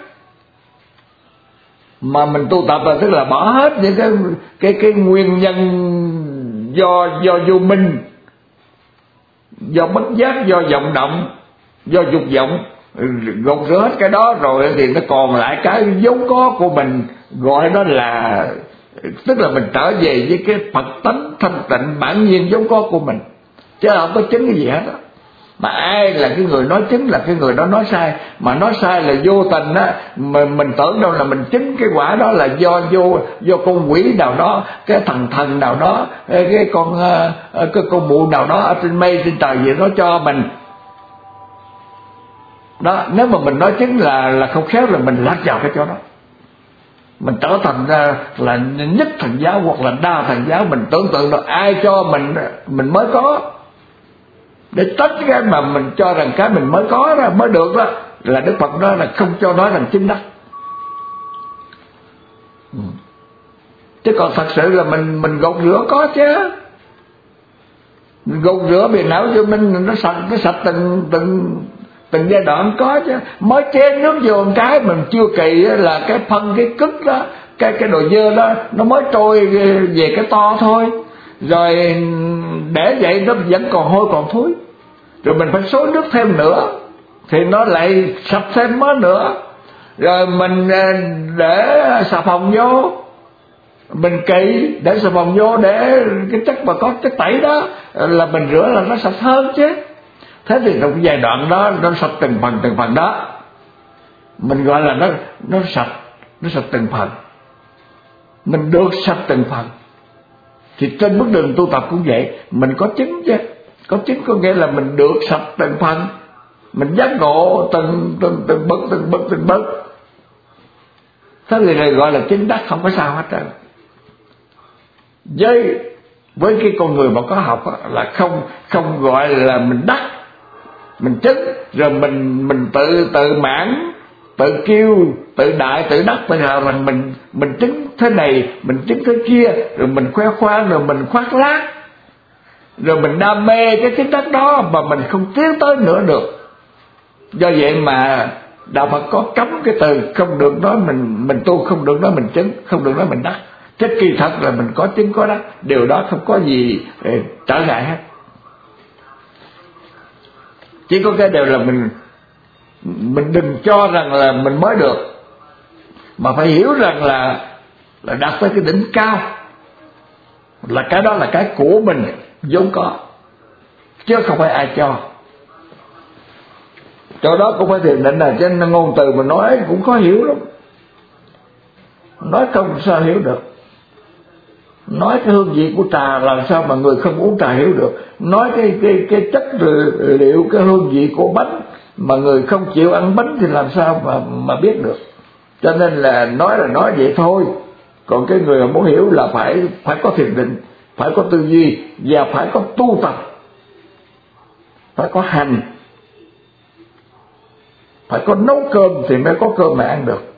Mà mình tu tập là tức là bỏ hết những cái nguyên nhân do vô minh, do bất giác, do vọng động, do dục vọng, gột rửa hết cái đó rồi thì nó còn lại cái vốn có của mình, gọi đó là, tức là mình trở về với cái Phật tánh thanh tịnh bản nhiên vốn có của mình, chứ không có chứng cái gì hết đó. Mà ai là cái người nói chứng là cái người đó nói sai. Mà nói sai là vô tình á, mình tưởng đâu là mình chứng cái quả đó là do con quỷ nào đó, cái thần nào đó, cái con mụ nào đó ở trên mây trên trời gì đó cho mình. Đó, nếu mà mình nói chứng là không khéo là mình lạc vào cái chỗ đó, mình trở thành ra là nhất thần giáo hoặc là đa thần giáo. Mình tưởng tượng là ai cho mình mới có, để tách cái mà mình cho rằng cái mình mới có đó, mới được đó, là Đức Phật đó là không cho nói rằng chứng đắc. Chứ còn thật sự là mình gột rửa có chứ. Mình gột rửa bề não cho mình nó sạch từng giai đoạn có chứ. Mới chén nước vô một cái mình chưa kỳ là cái phân cái cứt đó, cái đồ dơ đó nó mới trôi về cái to thôi. Rồi để vậy nó vẫn còn hôi còn thối, rồi mình phải xối nước thêm nữa thì nó lại sạch thêm mới nữa. Rồi mình để xà phòng vô, mình kỳ để xà phòng vô để cái chất mà có chất tẩy đó là mình rửa là nó sạch hơn chứ. Thế thì trong cái giai đoạn đó nó sạch từng phần đó, mình gọi là nó sạch từng phần, mình được sạch từng phần. Thì trên bước đường tu tập cũng vậy, mình có chứng chứ. Có chứng có nghĩa là mình được sạch từng phần, mình giác ngộ từng bước. Thế thì này gọi là chứng đắc, không có sao hết trơn. Với cái con người mà có học là không gọi là mình đắc, mình chứng, rồi mình tự mãn, tự kêu, tự đại, tự đắc, tự hào rằng mình chứng thế này, mình chứng thế kia, rồi mình khoe khoang, rồi mình khoác lác, rồi mình đam mê cái chứng đắc đó mà mình không tiến tới nữa được. Do vậy mà đạo Phật có cấm cái từ không được nói mình tu, không được nói mình chứng, không được nói mình đắc. Chứ kỳ thật là mình có chứng có đắc, điều đó không có gì trở ngại hết. Chỉ có cái điều là mình đừng cho rằng là mình mới được, mà phải hiểu rằng là đạt tới cái đỉnh cao, là cái đó là cái của mình vốn có, chứ không phải ai cho. Chỗ đó cũng phải thiền định, là cho nên ngôn từ mình nói cũng khó hiểu lắm, nói không sao hiểu được. Nói cái hương vị của trà làm sao mà người không uống trà hiểu được. Nói cái chất liệu, cái hương vị của bánh mà người không chịu ăn bánh thì làm sao mà biết được. Cho nên là nói vậy thôi. Còn cái người mà muốn hiểu là phải có thiền định, phải có tư duy, và phải có tu tập, phải có hành, phải có nấu cơm thì mới có cơm mà ăn được.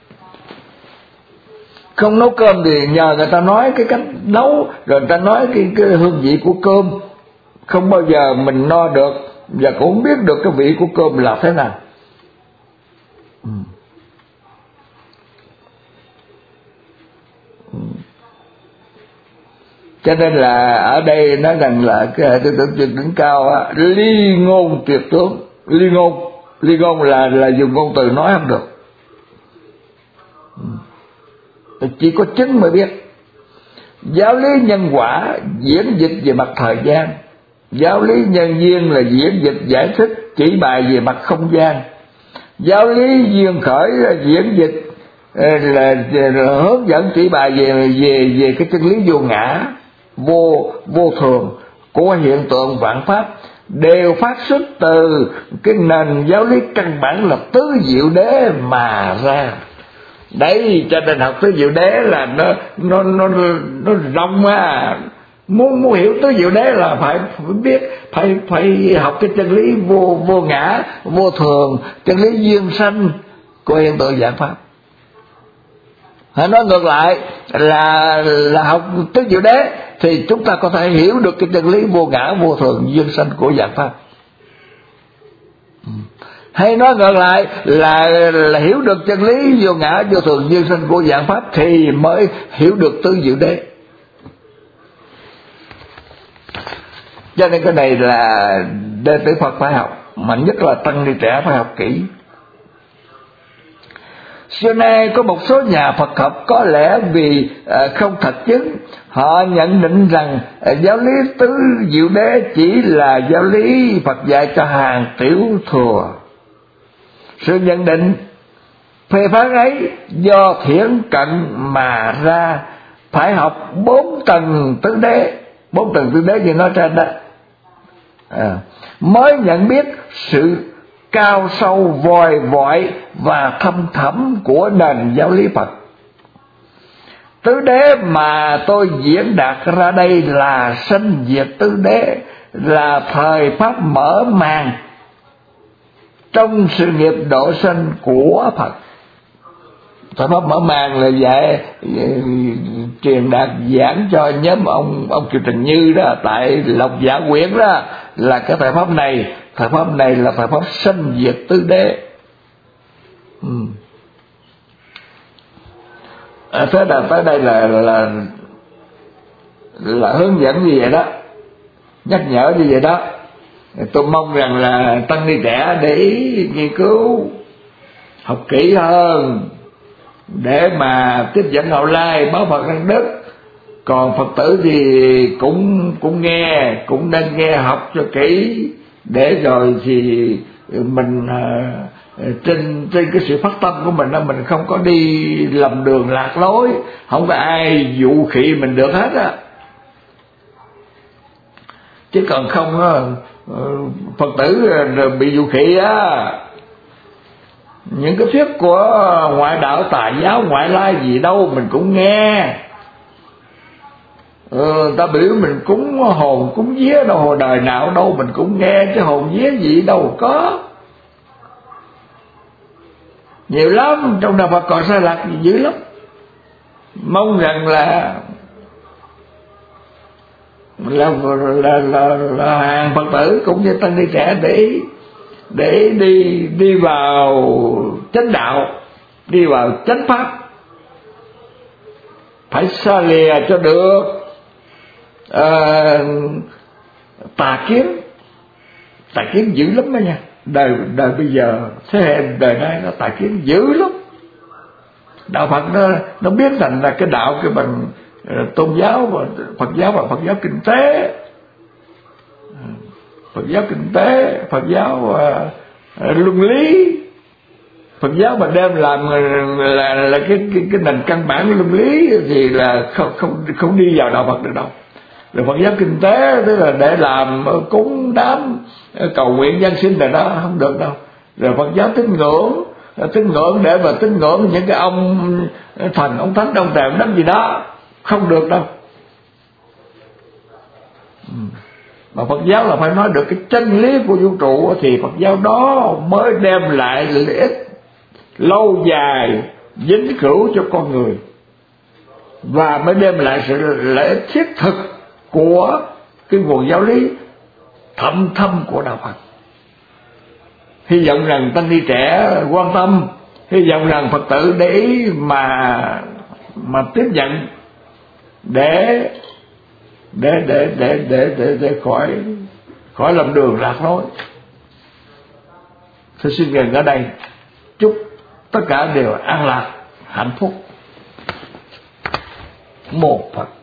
Không nấu cơm thì nhờ người ta nói cái cách nấu, rồi người ta nói cái hương vị của cơm, không bao giờ mình no được, và cũng không biết được cái vị của cơm là thế nào. Cho nên là ở đây nói rằng là cái tư tưởng tuyệt đỉnh cao á, ly ngôn tuyệt tướng. Ly ngôn là dùng ngôn từ nói không được, chỉ có chứng mới biết. Giáo lý nhân quả diễn dịch về mặt thời gian, giáo lý nhân duyên là diễn dịch giải thích chỉ bài về mặt không gian, giáo lý duyên khởi là diễn dịch là hướng dẫn chỉ bài về cái chân lý vô ngã, vô thường của hiện tượng vạn pháp, đều phát xuất từ cái nền giáo lý căn bản là tứ diệu đế mà ra. Đấy, cho nên học tứ diệu đế là nó rộng á. Muốn hiểu tứ diệu đế là phải biết, phải học cái chân lý vô ngã, vô thường, chân lý duyên sanh của hiện tượng vạn pháp. Hay nói ngược lại là học tứ diệu đế thì chúng ta có thể hiểu được cái chân lý vô ngã, vô thường, duyên sanh của vạn pháp. Hay nói ngược lại là hiểu được chân lý vô ngã, vô thường, duyên sanh của vạn pháp thì mới hiểu được tứ diệu đế. Cho nên cái này là đệ tử Phật phải học, mà nhất là tăng ni trẻ phải học kỹ. Xưa nay có một số nhà Phật học có lẽ vì không thật chứng, họ nhận định rằng giáo lý tứ diệu đế chỉ là giáo lý Phật dạy cho hàng tiểu thừa. Sự nhận định phê phán ấy do thiển cận mà ra, phải học 4 tầng tứ đế, 4 tầng tứ đế như nói trên đó, mới nhận biết sự cao sâu vòi vọi và thâm thẳm của nền giáo lý Phật. Tứ đế mà tôi diễn đạt ra đây là sanh diệt tứ đế, là thời pháp mở màn trong sự nghiệp độ sanh của Phật. Thời pháp mở màn là dạy truyền đạt giảng cho nhóm ông Kiều Trần Như đó tại Lộc Giả Quyển đó, là cái thời pháp này. Thời pháp này là thời pháp sanh diệt tứ đế. Thế là tới đây là hướng dẫn như vậy đó, nhắc nhở như vậy đó. Tôi mong rằng là tăng ni trẻ để ý nghiên cứu, học kỹ hơn để mà tiếp dẫn hậu lai, báo Phật ăn đức. Còn Phật tử thì cũng nghe, cũng nên nghe học cho kỹ, để rồi thì mình trên cái sự phát tâm của mình đó, mình không có đi lầm đường lạc lối, không có ai dụ khị mình được hết á. Chứ còn không á, Phật tử bị dụ khị á. Những cái thuyết của ngoại đạo, tà giáo, ngoại lai gì đâu mình cũng nghe, Ta biểu mình cúng hồn cúng vía đâu, hồi đời nào đâu mình cũng nghe cái hồn vía gì đâu có. Nhiều lắm, trong đạo Phật còn sai lạc dữ lắm. Mong rằng là hàng Phật tử cũng như tăng ni trẻ để đi vào chánh đạo, đi vào chánh pháp, phải xa lìa cho được tà kiến dữ lắm đó nha. Đời bây giờ thế hệ đời nay nó tà kiến dữ lắm. Đạo Phật nó biến thành là cái đạo cái bằng tôn giáo và Phật giáo kinh tế, Phật giáo kinh tế, Phật giáo luân lý. Phật giáo mà đem làm là cái nền căn bản luân lý thì là không đi vào đạo Phật được đâu. Rồi Phật giáo kinh tế tức là để làm cúng đám cầu nguyện dân sinh là đó không được đâu. Rồi Phật giáo tín ngưỡng để mà tín ngưỡng những cái ông thần, ông thánh, ông tèo đám gì đó không được đâu. Mà Phật giáo là phải nói được cái chân lý của vũ trụ thì Phật giáo đó mới đem lại lợi ích lâu dài vĩnh cửu cho con người, và mới đem lại sự lợi ích thiết thực của cái nguồn giáo lý thâm thâm của đạo Phật. Hy vọng rằng tăng ni trẻ quan tâm, hy vọng rằng Phật tử để ý mà tiếp nhận để khỏi làm đường lạc lối. Tôi xin dừng ở đây, chúc tất cả đều an lạc hạnh phúc. Một Phật.